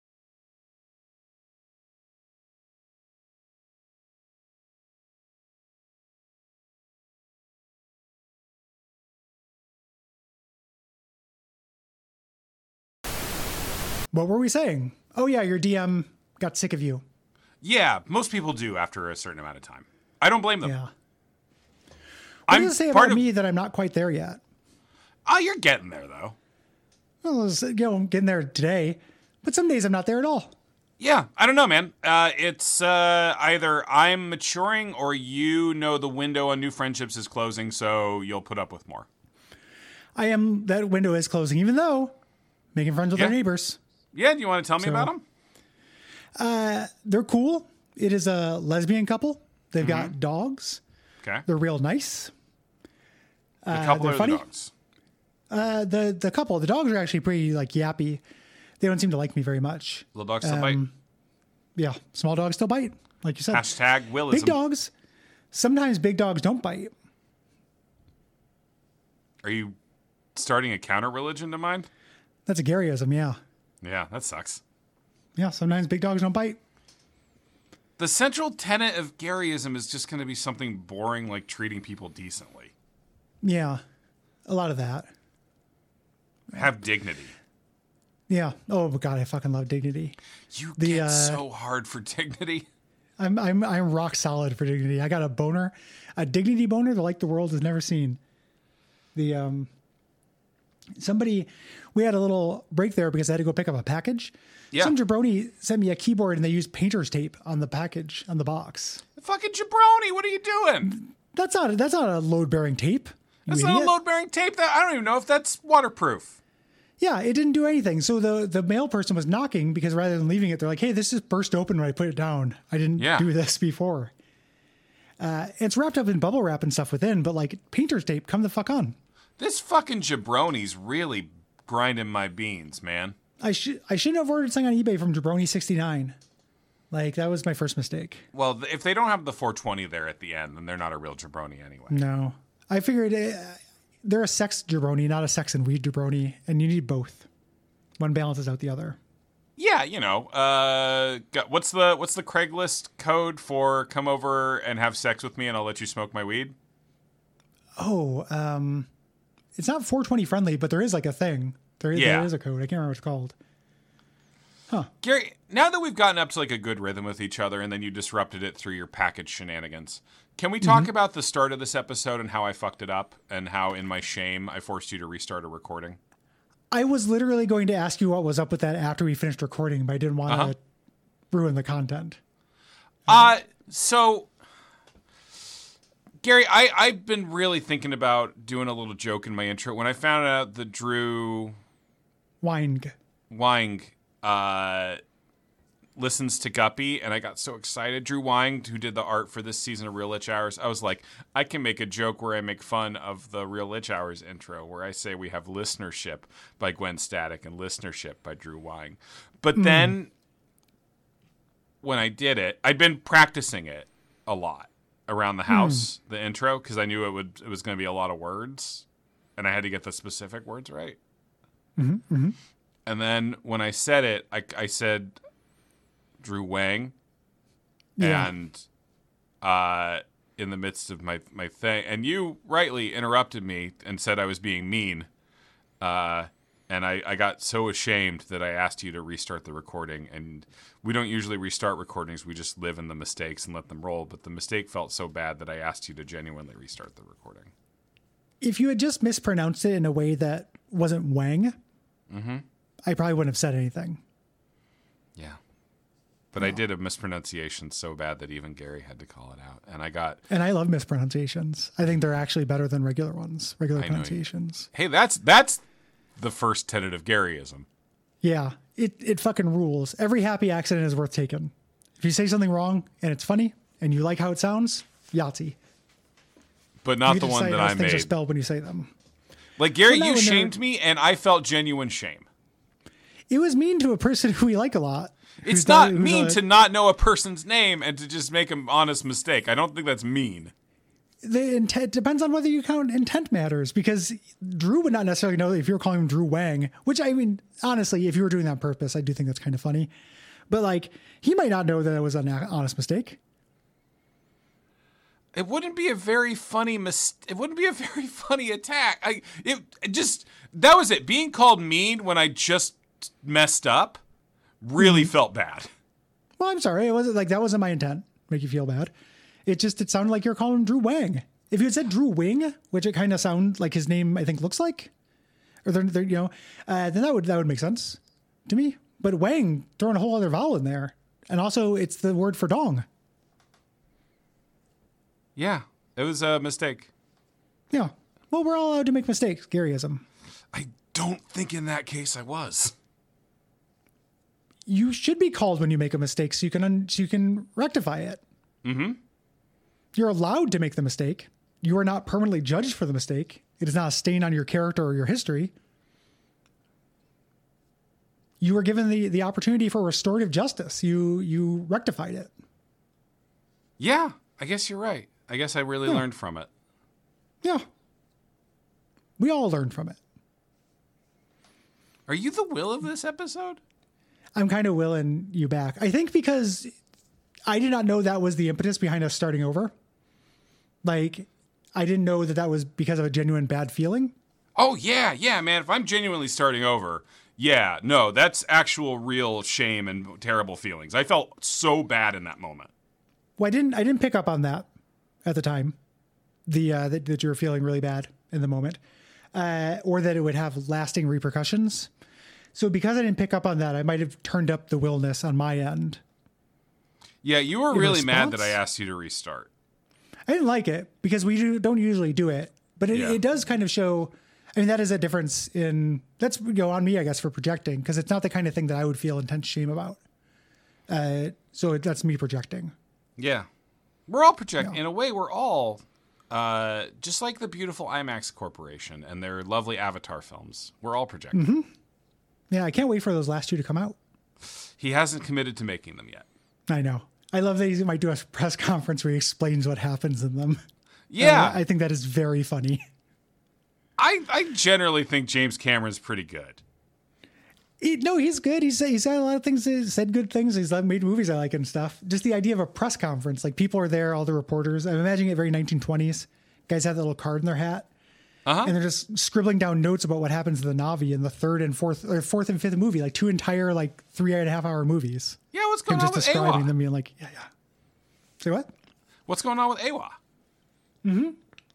What were we saying? Oh yeah, your D M got sick of you. Yeah, most people do after a certain amount of time. I don't blame them. Yeah. What I'm does it say part about of. me that I'm not quite there yet? Oh, you're getting there though. Well, I was, you know, getting there today, but some days I'm not there at all. Yeah, I don't know, man. Uh, it's uh, either I'm maturing or you know the window on new friendships is closing, so you'll put up with more. I am, that window is closing, even though making friends with Yeah. our neighbors. Yeah, do you want to tell me So- about them? They're cool. It is a lesbian couple. They've Mm-hmm. got dogs. Okay. They're real nice. The couple they're or funny. the dogs? Uh, the the couple, the dogs are actually pretty like yappy. They don't seem to like me very much. Little dogs still Um, Yeah, small dogs still bite, like you said. bite. Hashtag Willism. Big dogs. Sometimes big dogs don't bite. Are you starting a counter religion to mine? That's a Garyism, yeah. Yeah, that sucks. Yeah, sometimes big dogs don't bite. The central tenet of Garyism is just going to be something boring like treating people decently. Yeah, a lot of that. Have dignity. Yeah. Oh god, I fucking love dignity. You The, get uh, so hard for dignity. I'm I'm I'm rock solid for dignity. I got a boner, a dignity boner that like the world has never seen. The um, somebody, we had a little break there because I had to go pick up a package. Yeah. Some jabroni sent me a keyboard and they used painter's tape on the package on the box. Fucking jabroni, what are you doing? That's not that's not a load bearing tape. you That's not a idiot. load bearing tape. That I don't even know if that's waterproof. Yeah, it didn't do anything. So the the mail person was knocking because rather than leaving it, they're like, "Hey, this just burst open when I put it down. I didn't Yeah. do this before." Uh, it's wrapped up in bubble wrap and stuff within, but like painter's tape, come the fuck on. This fucking jabroni's really grinding my beans, man. I should I shouldn't have ordered something on eBay from Jabroni sixty-nine. Like that was my first mistake. Well, th- if they don't have the four twenty there at the end, then they're not a real jabroni anyway. No, I figured uh, they're a sex jabroni, not a sex and weed jabroni, and you need both. One balances out the other. Yeah, you know, uh, got- what's the what's the Craigslist code for come over and have sex with me and I'll let you smoke my weed? Oh, um, it's not four twenty friendly, but there is like a thing. There is, Yeah. there is a code. I can't remember what it's called. Gary, now that we've gotten up to like a good rhythm with each other and then you disrupted it through your package shenanigans, can we talk about the start of this episode and how I fucked it up and how in my shame I forced you to restart a recording? I was literally going to ask you what was up with that after we finished recording, but I didn't want to Uh-huh. ruin the content. Uh, so, Gary, I, I've been really thinking about doing a little joke in my intro. When I found out that Drew, Wine. Wang uh, listens to Guppy, and I got so excited. Drew Wang, who did the art for this season of Real Lich Hours, I was like, I can make a joke where I make fun of the Real Lich Hours intro, where I say we have Listenership by Gwen Static and Listenership by Drew Wang. But mm. then when I did it, I'd been practicing it a lot around the house, mm. the intro, because I knew it would it was going to be a lot of words, and I had to get the specific words right. Mm-hmm, mm-hmm. And then when I said it, I, I said Drew Wang, yeah. and uh, in the midst of my, my thing, and you rightly interrupted me and said I was being mean, uh, and I, I got so ashamed that I asked you to restart the recording, and we don't usually restart recordings, we just live in the mistakes and let them roll, but the mistake felt so bad that I asked you to genuinely restart the recording. If you had just mispronounced it in a way that wasn't Wang, mm-hmm. I probably wouldn't have said anything. Yeah. But no. I did a mispronunciation so bad that even Gary had to call it out. And I got... And I love mispronunciations. I think they're actually better than regular ones, regular I pronunciations. Hey, that's that's the first tenet of Garyism. Yeah, it, it fucking rules. Every happy accident is worth taking. If you say something wrong and it's funny and you like how it sounds, Yahtzee. But not the one that I made. Things are spelled when you say them. Like, Gary, you shamed me, and I felt genuine shame. It was mean to a person who we like a lot. It's not not mean a, to not know a person's name and to just make an honest mistake. I don't think that's mean. The intent depends on whether you count intent matters, because Drew would not necessarily know if you're calling him Drew Wang, which, I mean, honestly, if you were doing that on purpose, I do think that's kind of funny. But, like, he might not know that it was an honest mistake. It wouldn't be a very funny mis- It wouldn't be a very funny attack. I it, it just that was it. Being called mean when I just messed up really mm-hmm. felt bad. Well, I'm sorry. It wasn't like that wasn't my intent. Make you feel bad. It just it sounded like you're calling him Drew Wang. If you had said Drew Wing, which it kind of sounds like his name I think looks like, or they're, they're you know, uh, then that would that would make sense to me. But Wang, throwing a whole other vowel in there, and also it's the word for dong. Yeah, it was a mistake. Yeah. Well, we're all allowed to make mistakes. Garyism. I don't think in that case I was. You should be called when you make a mistake so you can un- so you can rectify it. Mm-hmm. You're allowed to make the mistake. You are not permanently judged for the mistake. It is not a stain on your character or your history. You were given the, the opportunity for restorative justice. You you rectified it. Yeah, I guess you're right. I guess I really yeah. learned from it. Yeah. We all learned from it. Are you the Will of this episode? I'm kind of willing you back. I think because I did not know that was the impetus behind us starting over. Like, I didn't know that that was because of a genuine bad feeling. Oh, yeah, yeah, man. If I'm genuinely starting over, yeah, no, that's actual real shame and terrible feelings. I felt so bad in that moment. Well, I didn't, I didn't pick up on that at the time, the uh, that, that you were feeling really bad in the moment, uh, or that it would have lasting repercussions. So because I didn't pick up on that, I might have turned up the willness on my end. Yeah, you were really response? mad that I asked you to restart. I didn't like it because we do, don't usually do it, but it, yeah. it does kind of show. I mean, that is a difference in that's you know on me, I guess, for projecting, because it's not the kind of thing that I would feel intense shame about. Uh, so it, that's me projecting. Yeah, we're all projecting. Yeah. In a way, we're all uh, just like the beautiful IMAX Corporation and their lovely Avatar films. We're all projecting. Mm-hmm. Yeah, I can't wait for those last two to come out. He hasn't committed to making them yet. I know. I love that he might do a press conference where he explains what happens in them. Yeah. Uh, I think that is very funny. I, I generally think James Cameron's pretty good. He, no, he's good. He's he's said a lot of things. He's said good things. He's made movies I like and stuff. Just the idea of a press conference, like people are there, all the reporters. I'm imagining it very nineteen twenties. Guys have that little card in their hat. Uh-huh. And they're just scribbling down notes about what happens to the Na'vi in the third and fourth, or fourth and fifth movie, like two entire, like three and a half hour movies. Yeah, what's going Him on just with describing Awa? them, being like, yeah, yeah. Say what? What's going on with Awa? Mm-hmm.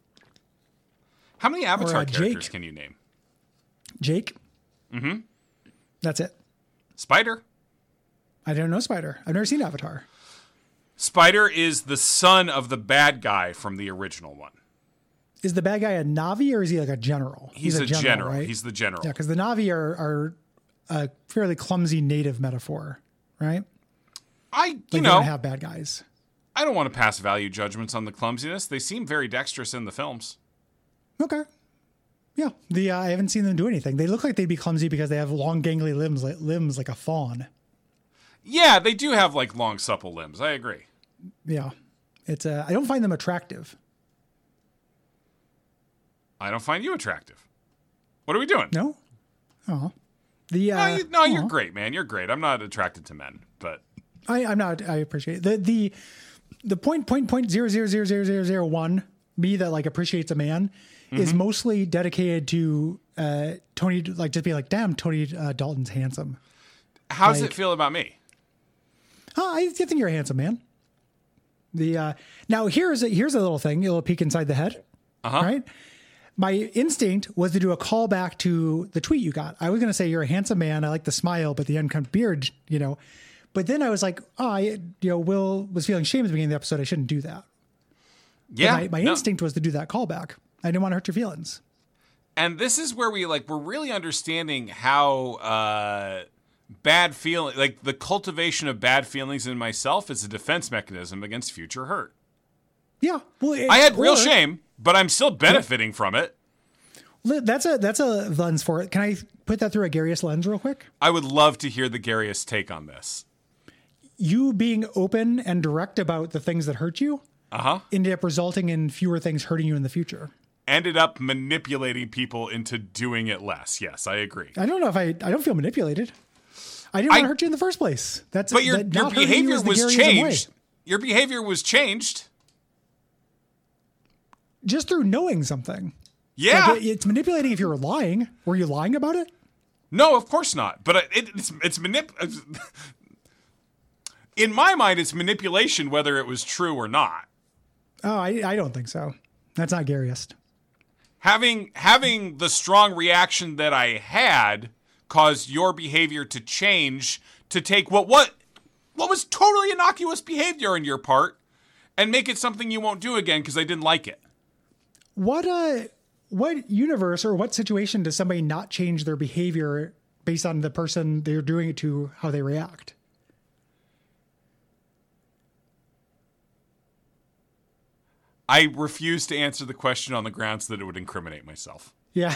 How many Avatar or, uh, characters Jake. can you name? Jake. Mm-hmm. That's it. Spider. I don't know Spider. I've never seen Avatar. Spider is the son of the bad guy from the original one. Is the bad guy a Na'vi or is he like a general? He's, He's a, a general, general. Right? He's the general. Yeah, because the Na'vi are, are a fairly clumsy native metaphor, right? I, you Like they know, don't have bad guys. I don't want to pass value judgments on the clumsiness. They seem very dexterous in the films. Okay. Yeah. The uh, I haven't seen them do anything. They look like they'd be clumsy because they have long, gangly limbs, like limbs like a fawn. Yeah, they do have like long, supple limbs. I agree. Yeah. It's. Uh, I don't find them attractive. I don't find you attractive. What are we doing? No. Oh. The. Uh, No, you, no you're aw. great, man. You're great. I'm not attracted to men, but I, I'm not. I appreciate it. the the the point point point zero zero zero zero zero zero one me that like appreciates a man Mm-hmm. is mostly dedicated to uh, Tony. Like just being like, damn, Tony uh, Dalton's handsome. how does Like- it feel about me? Oh, I think you're a handsome man. The uh, now here's a, here's a little thing, a little peek inside the head. Uh-huh. Right. My instinct was to do a callback to the tweet you got. I was going to say you're a handsome man. I like the smile, but the unkempt beard, you know. But then I was like, oh, I, you know, Will was feeling shame at the beginning of the episode. I shouldn't do that. Yeah, My, my no. instinct was to do that callback. I didn't want to hurt your feelings. And this is where we like we're really understanding how uh, bad feeling, like the cultivation of bad feelings in myself, is a defense mechanism against future hurt. Yeah. Well, it- I had real or- shame, but I'm still benefiting from it. li- That's a that's a lens for it. Can I put that through a Garius lens real quick? I would love to hear the Garius take on this. You being open and direct about the things that hurt you Uh huh. ended up resulting in fewer things hurting you in the future. Ended up manipulating people into doing it less. Yes, I agree. I don't know if I I don't feel manipulated. I didn't I- want to hurt you in the first place. That's But your that your not hurting you behavior is the was Garyism changed. way. Your behavior was changed. Just through knowing something. Yeah. Like, it- it's manipulating if you were lying. Were you lying about it? No, of course not. But it, it's it's manip. In my mind, it's manipulation whether it was true or not. Oh, I, I don't think so. That's not Garyist. Having having the strong reaction that I had caused your behavior to change to take what what what was totally innocuous behavior on your part and make it something you won't do again because I didn't like it. What uh what universe or what situation does somebody not change their behavior based on the person they're doing it to, how they react? I refuse to answer the question on the grounds that it would incriminate myself. Yeah.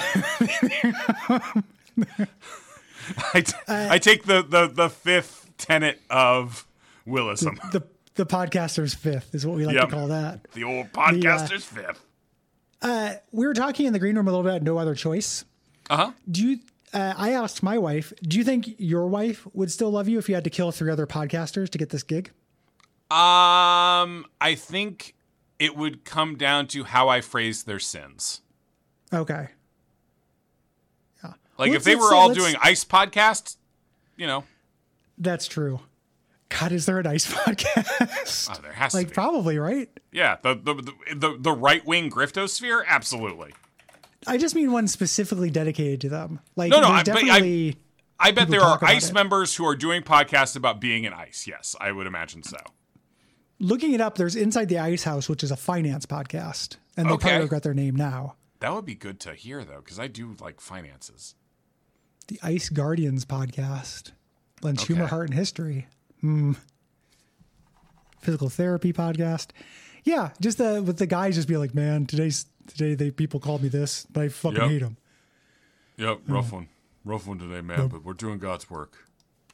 I, t- I take the, the, the fifth tenet of Willism. the the podcaster's fifth is what we like Yep. to call that. The old podcaster's fifth. Uh, we were talking in the green room a little bit, no other choice. Uh-huh. Do you uh, I asked my wife, do you think your wife would still love you if you had to kill three other podcasters to get this gig? Um, I think it would come down to how I phrase their sins. Okay. Yeah. Like Let's- if they let's were say- all let's- doing ice podcasts, you know, That's true. God, is there a nice podcast? oh, there has Like to be. probably, right? Yeah, the the the, the, the right wing griftosphere, absolutely. I just mean one specifically dedicated to them. Like No, no, there's I- but I- definitely I bet People there are talk about ICE it. members who are doing podcasts about being in ICE. Yes, I would imagine so. looking it up, there's Inside the Ice House, which is a finance podcast. And they Okay. probably regret their name now. That would be good to hear though, because I do like finances. The Ice Guardians podcast. Blends humor, Okay. heart, and history. Hmm. Physical therapy podcast. Yeah, just the with the guys just being like, man, today's today they people called me this, but I fucking Yep. hate them. Yep, rough one, rough one today, man. But we're doing God's work.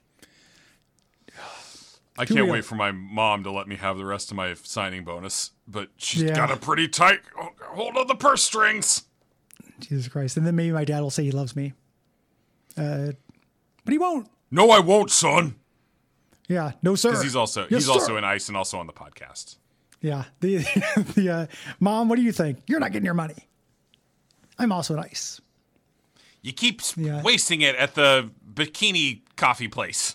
I Too can't real. wait for my mom to let me have the rest of my signing bonus, but she's Yeah. got a pretty tight hold on the purse strings. Jesus Christ. And then maybe my dad will say he loves me. Uh, but he won't. No, I won't, son. Yeah, no sir. Because he's also Yes, he's also sir. in ICE and also on the podcast. Yeah. The the uh, mom, what do you think? You're not getting your money. I'm also an ice. You keep s- Yeah. wasting it at the bikini coffee place.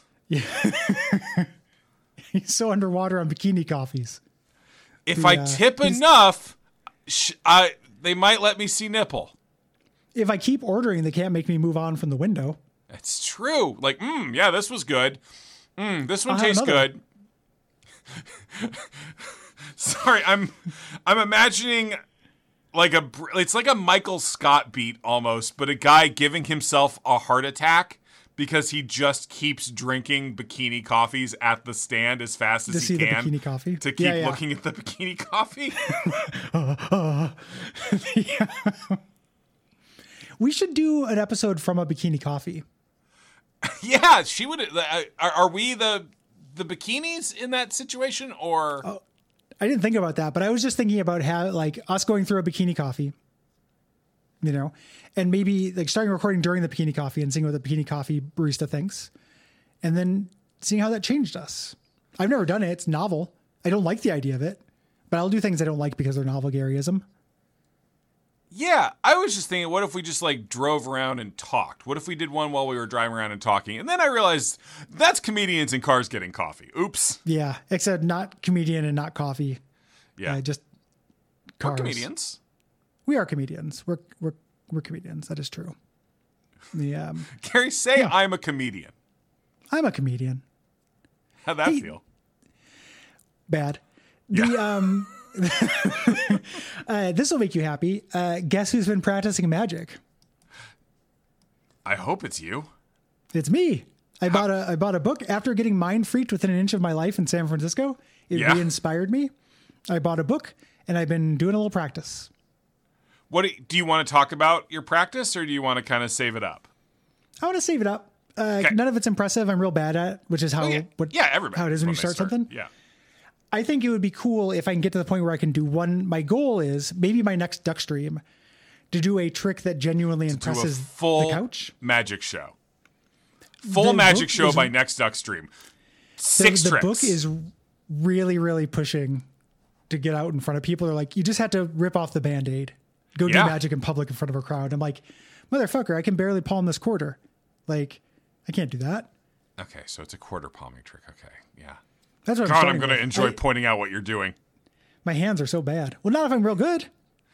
He's so underwater on bikini coffees. If The, I uh, tip he's- enough, sh- I they might let me see nipple. If I keep ordering, they can't make me move on from the window. That's true. Like, mm, yeah, this was good. Mm, this one I'll have tastes another. good. Sorry, I'm I'm imagining like a br- it's like a Michael Scott beat almost, but a guy giving himself a heart attack because he just keeps drinking bikini coffees at the stand as fast as To he see the can bikini coffee. to keep Yeah, yeah. looking at the bikini coffee. uh, uh. Yeah. We should do an episode from a bikini coffee. Yeah, she would. Uh, are, are we the the bikinis in that situation, or? Oh, I didn't think about that, but I was just thinking about how, like, us going through a bikini coffee, you know, and maybe like starting recording during the bikini coffee and seeing what the bikini coffee barista thinks, and then seeing how that changed us. I've never done it. It's novel. I don't like the idea of it, but I'll do things I don't like because they're novel Garyism. Yeah, I was just thinking, what if we just like drove around and talked? What if we did one while we were driving around and talking? And then I realized that's comedians in cars getting coffee. Oops. Yeah, except not comedian and not coffee. Yeah, Uh, just we're cars. comedians. We are comedians. We're we're we're comedians. That is true. The um, Gary, say I'm a comedian. I'm a comedian. How'd that Hey. feel? Bad. The Yeah. um, uh, this will make you happy. Uh, guess who's been practicing magic? I hope it's you. It's me. I bought a I bought a book after getting mind freaked within an inch of my life in San Francisco. It Yeah. re-inspired me. I bought a book and I've been doing a little practice. What do you, do you want to talk about your practice, or do you want to kind of save it up? I want to save it up. Uh, Okay. None of it's impressive. I'm real bad at, which is how Oh, yeah, what yeah, everybody. how it is when you they start, something. Yeah. I think it would be cool if I can get to the point where I can do one. My goal is maybe my next duck stream to do a trick that genuinely Do a impresses full the couch. magic show. Full The magic book show is- by next duck stream. The, Six the tricks. book is really, really pushing to get out in front of people. They're like, you just had to rip off the Band-Aid. Go Yeah. do magic in public in front of a crowd. I'm like, motherfucker, I can barely palm this quarter. Like, I can't do that. Okay, so it's a quarter palming trick. Okay, yeah. That's what God, I'm I'm starting going to with. enjoy I- pointing out what you're doing. My hands are so bad. Well, not if I'm real good.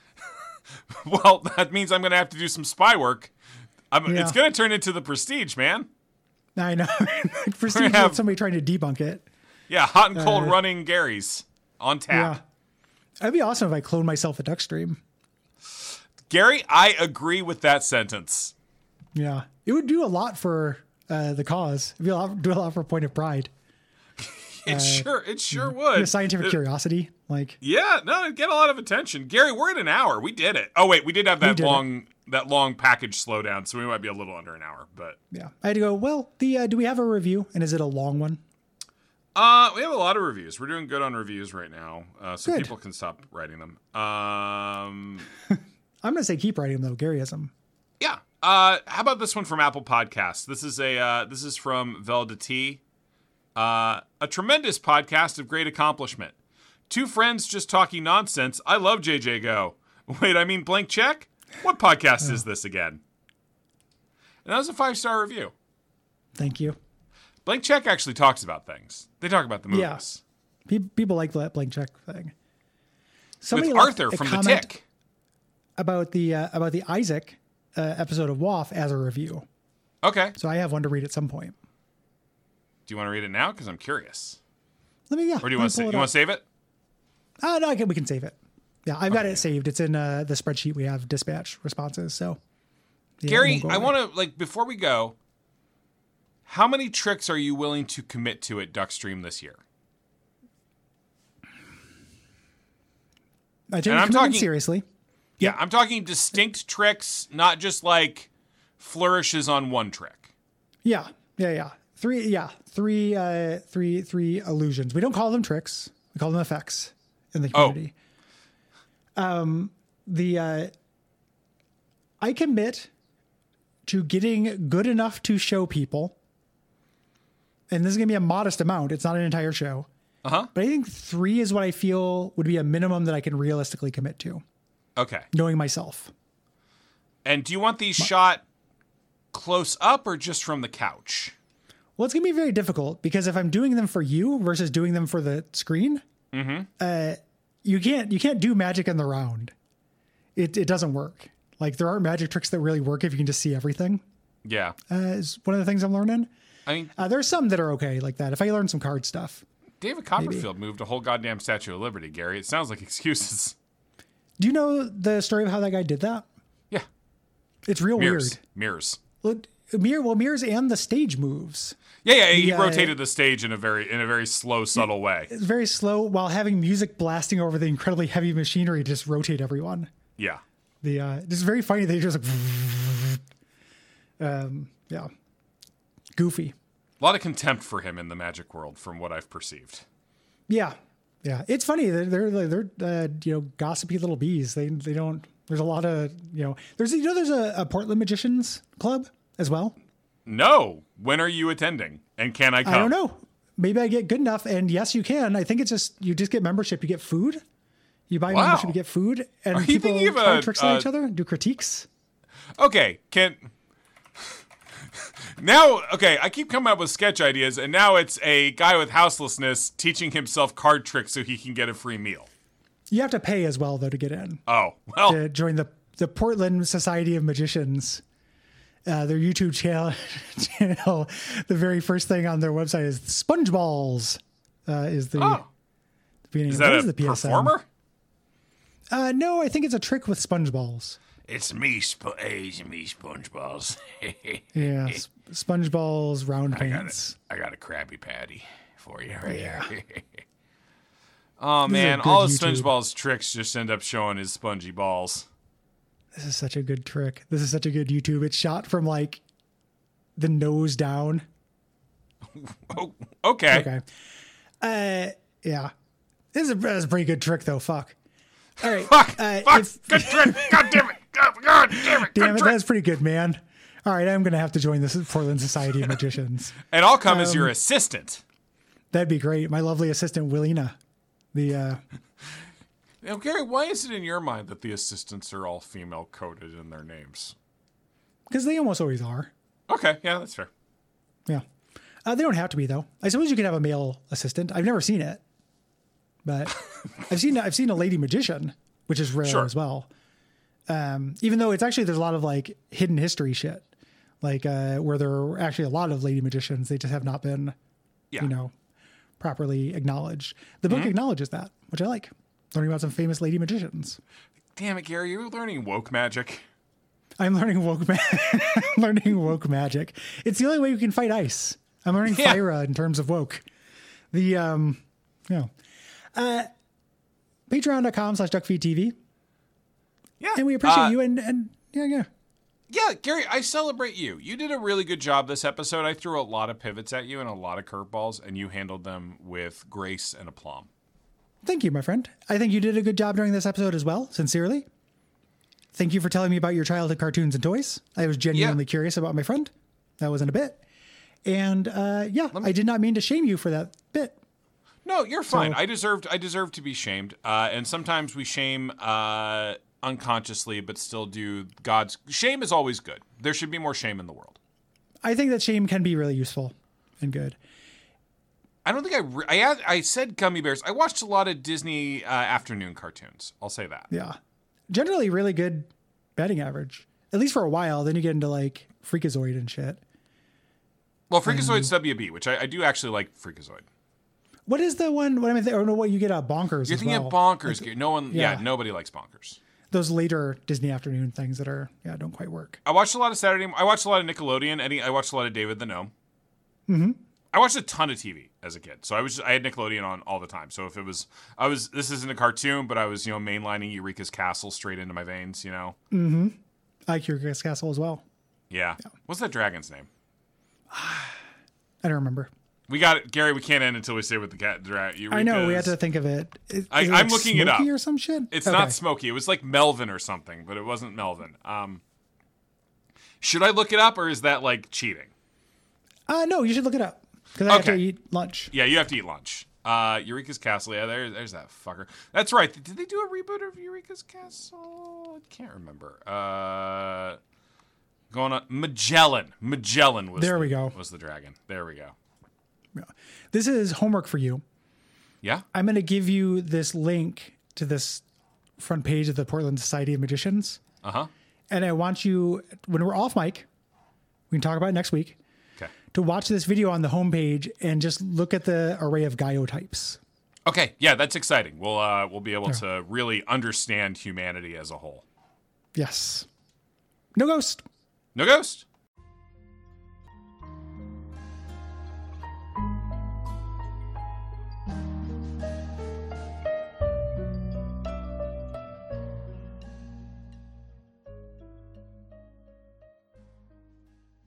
Well, that means I'm going to have to do some spy work. I'm, Yeah. It's going to turn into the Prestige, man. I know. Like, Prestige have- with somebody trying to debunk it. Yeah, hot and cold Uh, running Gary's on tap. Yeah. That'd be awesome if I cloned myself a duck stream. Gary, I agree with that sentence. Yeah. It would do a lot for uh, the cause. It'd be a lot, do a lot for Point of Pride. It sure, it sure The would. scientific It- curiosity. Like, Yeah, no, it'd get a lot of attention. Gary, we're at an hour. We did it. Oh wait, we did have that did it. long, that long package slowdown, so we might be a little under an hour. But yeah. I had to go, well, the uh, do we have a review? And is it a long one? uh, we have a lot of reviews. We're doing good on reviews right now, uh, so Good. people can stop writing them. Um, I'm going to say keep writing them, though. Garyism. yeah. Uh, how about this one from Apple Podcasts? This is a uh, this is from Velda T. Uh, a tremendous podcast of great accomplishment. Two friends just talking nonsense. I love J J Go. Wait, I mean blank check? What podcast is this again? And that was a five-star review. Thank you. Blank check actually talks about things. They talk about the movies. Yeah. Pe- People like that blank check thing. Somebody With left Arthur a from The comment Tick. about the uh, about the Isaac uh, episode of W A F as a review. Okay. So I have one to read at some point. Do you want to read it now? Because I'm curious. Let me, yeah. Or do you want to sa- you want to save it? Oh, no, I can, we can save it. Yeah, I've got it saved. It's in uh, the spreadsheet we have dispatch responses. So, yeah, it Gary, won't go I away. want to, like, before we go, how many tricks are you willing to commit to at Duckstream this year? I take and your I'm commitment talking- seriously. Yeah, I'm talking distinct tricks, not just like flourishes on one trick. Yeah, yeah, yeah. Three, yeah, three, uh, three, three illusions. We don't call them tricks. We call them effects in the Oh. community. Um, the uh, I commit to getting good enough to show people, and this is gonna be a modest amount. It's not an entire show, Uh huh. but I think three is what I feel would be a minimum that I can realistically commit to, Okay. knowing myself. And do you want these shot close up or just from the couch? Well, it's gonna be very difficult because if I'm doing them for you versus doing them for the screen, Mm-hmm. uh, you can't you can't do magic in the round. It it doesn't work. Like there aren't magic tricks that really work if you can just see everything. Yeah. Uh, is one of the things I'm learning. I mean, Uh, there's some that are okay like that. If I learn some card stuff. David Copperfield moved a whole goddamn Statue of Liberty, Gary. It sounds like excuses. Do you know the story of how that guy did that? Yeah. It's real Mirrors. weird. Mirrors. Look, Mir, well, mirrors and the stage moves. Yeah, yeah. He The, uh, rotated the stage in a very in a very slow, subtle way. It's very slow while having music blasting over the incredibly heavy machinery to just rotate everyone. Yeah. The uh, it's very funny that he just like, um, yeah, goofy. A lot of contempt for him in the magic world, from what I've perceived. Yeah, yeah. It's funny. They're they're, they're uh, you know, gossipy little bees. They they don't. There's a lot of you know. There's you know there's a, a Portland Magicians Club as well. No. When are you attending? And can I come? I don't know. Maybe I get good enough. And yes, you can. I think it's just you just get membership. You get food. You buy Wow. membership. You get food. And Are you people thinking of try a- tricks on uh, each other. Do critiques. Okay, can now okay, I keep coming up with sketch ideas, and now it's a guy with houselessness teaching himself card tricks so he can get a free meal. You have to pay as well though to get in. Oh, well, To join the the Portland Society of Magicians. Uh, their YouTube channel, channel, the very first thing on their website is SpongeBalls. Uh, is the, oh. the beginning. Is What that is a the P S N? performer? Uh, no, I think it's a trick with SpongeBalls. It's me, Sp- it's me, SpongeBalls. Yeah, S- SpongeBalls round I got, pants. a, I got a Krabby Patty for you right here. Oh, This is a man, good all of YouTube. SpongeBob's tricks just end up showing his spongy balls. This is such a good trick. This is such a good YouTube. It's shot from like the nose down. Oh, okay. Okay. Uh, yeah. This is a, this is a pretty good trick though. Fuck. All right. Fuck, uh, fuck, if- good trick. God damn it. God, God damn it. Damn good it, trick. that's pretty good, man. All right, I'm gonna have to join this Portland Society of Magicians. And I'll come as Um, your assistant. That'd be great. My lovely assistant Willina. The uh, Now, Gary, why is it in your mind that the assistants are all female coded in their names? because they almost always are. Okay, yeah, that's fair. Yeah. Uh, they don't have to be though. I suppose you could have a male assistant. I've never seen it, but I've seen I've seen a lady magician, which is rare Sure. as well. Um, even though it's actually there's a lot of like hidden history shit, like uh, where there are actually a lot of lady magicians. They just have not been, Yeah. you know, properly acknowledged. The book acknowledges that, which I like. Learning about some famous lady magicians. Damn it, Gary, you're learning woke magic. I'm learning woke ma- learning woke magic. It's the only way you can fight ice. I'm learning Yeah. Fyra in terms of woke. The um you know. Uh Patreon.com slash DuckFeedTV. Yeah. And we appreciate Uh, you and and yeah, yeah. Yeah, Gary, I celebrate you. You did a really good job this episode. I threw a lot of pivots at you and a lot of curveballs, and you handled them with grace and aplomb. Thank you, my friend. I think you did a good job during this episode as well, sincerely. Thank you for telling me about your childhood cartoons and toys. I was genuinely Yeah. curious about my friend. That wasn't a bit. And uh yeah, I did not mean to shame you for that bit. No, you're fine. So- I deserved. I deserve to be shamed. Uh, and sometimes we shame uh, unconsciously, but still do God's shame is always good. There should be more shame in the world. I think that shame can be really useful and good. I don't think I. Re- I had- I said gummy bears. I watched a lot of Disney uh, afternoon cartoons. I'll say that. Yeah. Generally really good batting average. At least for a while. Then you get into like Freakazoid and shit. Well, Freakazoid's W B, which I, I do actually like Freakazoid. What is the one? What am I thinking? Or no, what you get out bonkers You're as thinking well. of bonkers. Gary. No one. Yeah. yeah. nobody likes bonkers. Those later Disney afternoon things that are yeah don't quite work. I watched a lot of Saturday. I watched a lot of Nickelodeon. Eddie, I watched a lot of David the Gnome. Mm-hmm. I watched a ton of T V as a kid, so I was I had Nickelodeon on all the time. So if it was, I was this isn't a cartoon, but I was you know mainlining Eureka's Castle straight into my veins. You know, I like Eureka's Castle as well. yeah. What's that dragon's name? I don't remember. We got it, Gary. We can't end until we say what the cat dra- Eureka's. I know we had to think of it. Is, I- is it I'm like looking it up. Smokey or some shit. It's Okay. not Smokey. It was like Melvin or something, but it wasn't Melvin. Um, should I look it up, or is that like cheating? Uh, no, you should look it up because I have to Okay. eat lunch. Yeah, you have to eat lunch. Uh, Eureka's Castle. Yeah, there, there's that fucker. That's right. Did they do a reboot of Eureka's Castle? I can't remember. Uh, going on Magellan. Magellan was There the, we go. Was the dragon? There we go. This is homework for you. Yeah. I'm going to give you this link to this front page of the Portland Society of Magicians. Uh huh. And I want you, when we're off mic, we can talk about it next week, Okay. to watch this video on the homepage and just look at the array of Gaio types. Okay. Yeah, that's exciting. We'll uh, we'll be able to really understand humanity as a whole. Yes. No ghost. No ghost.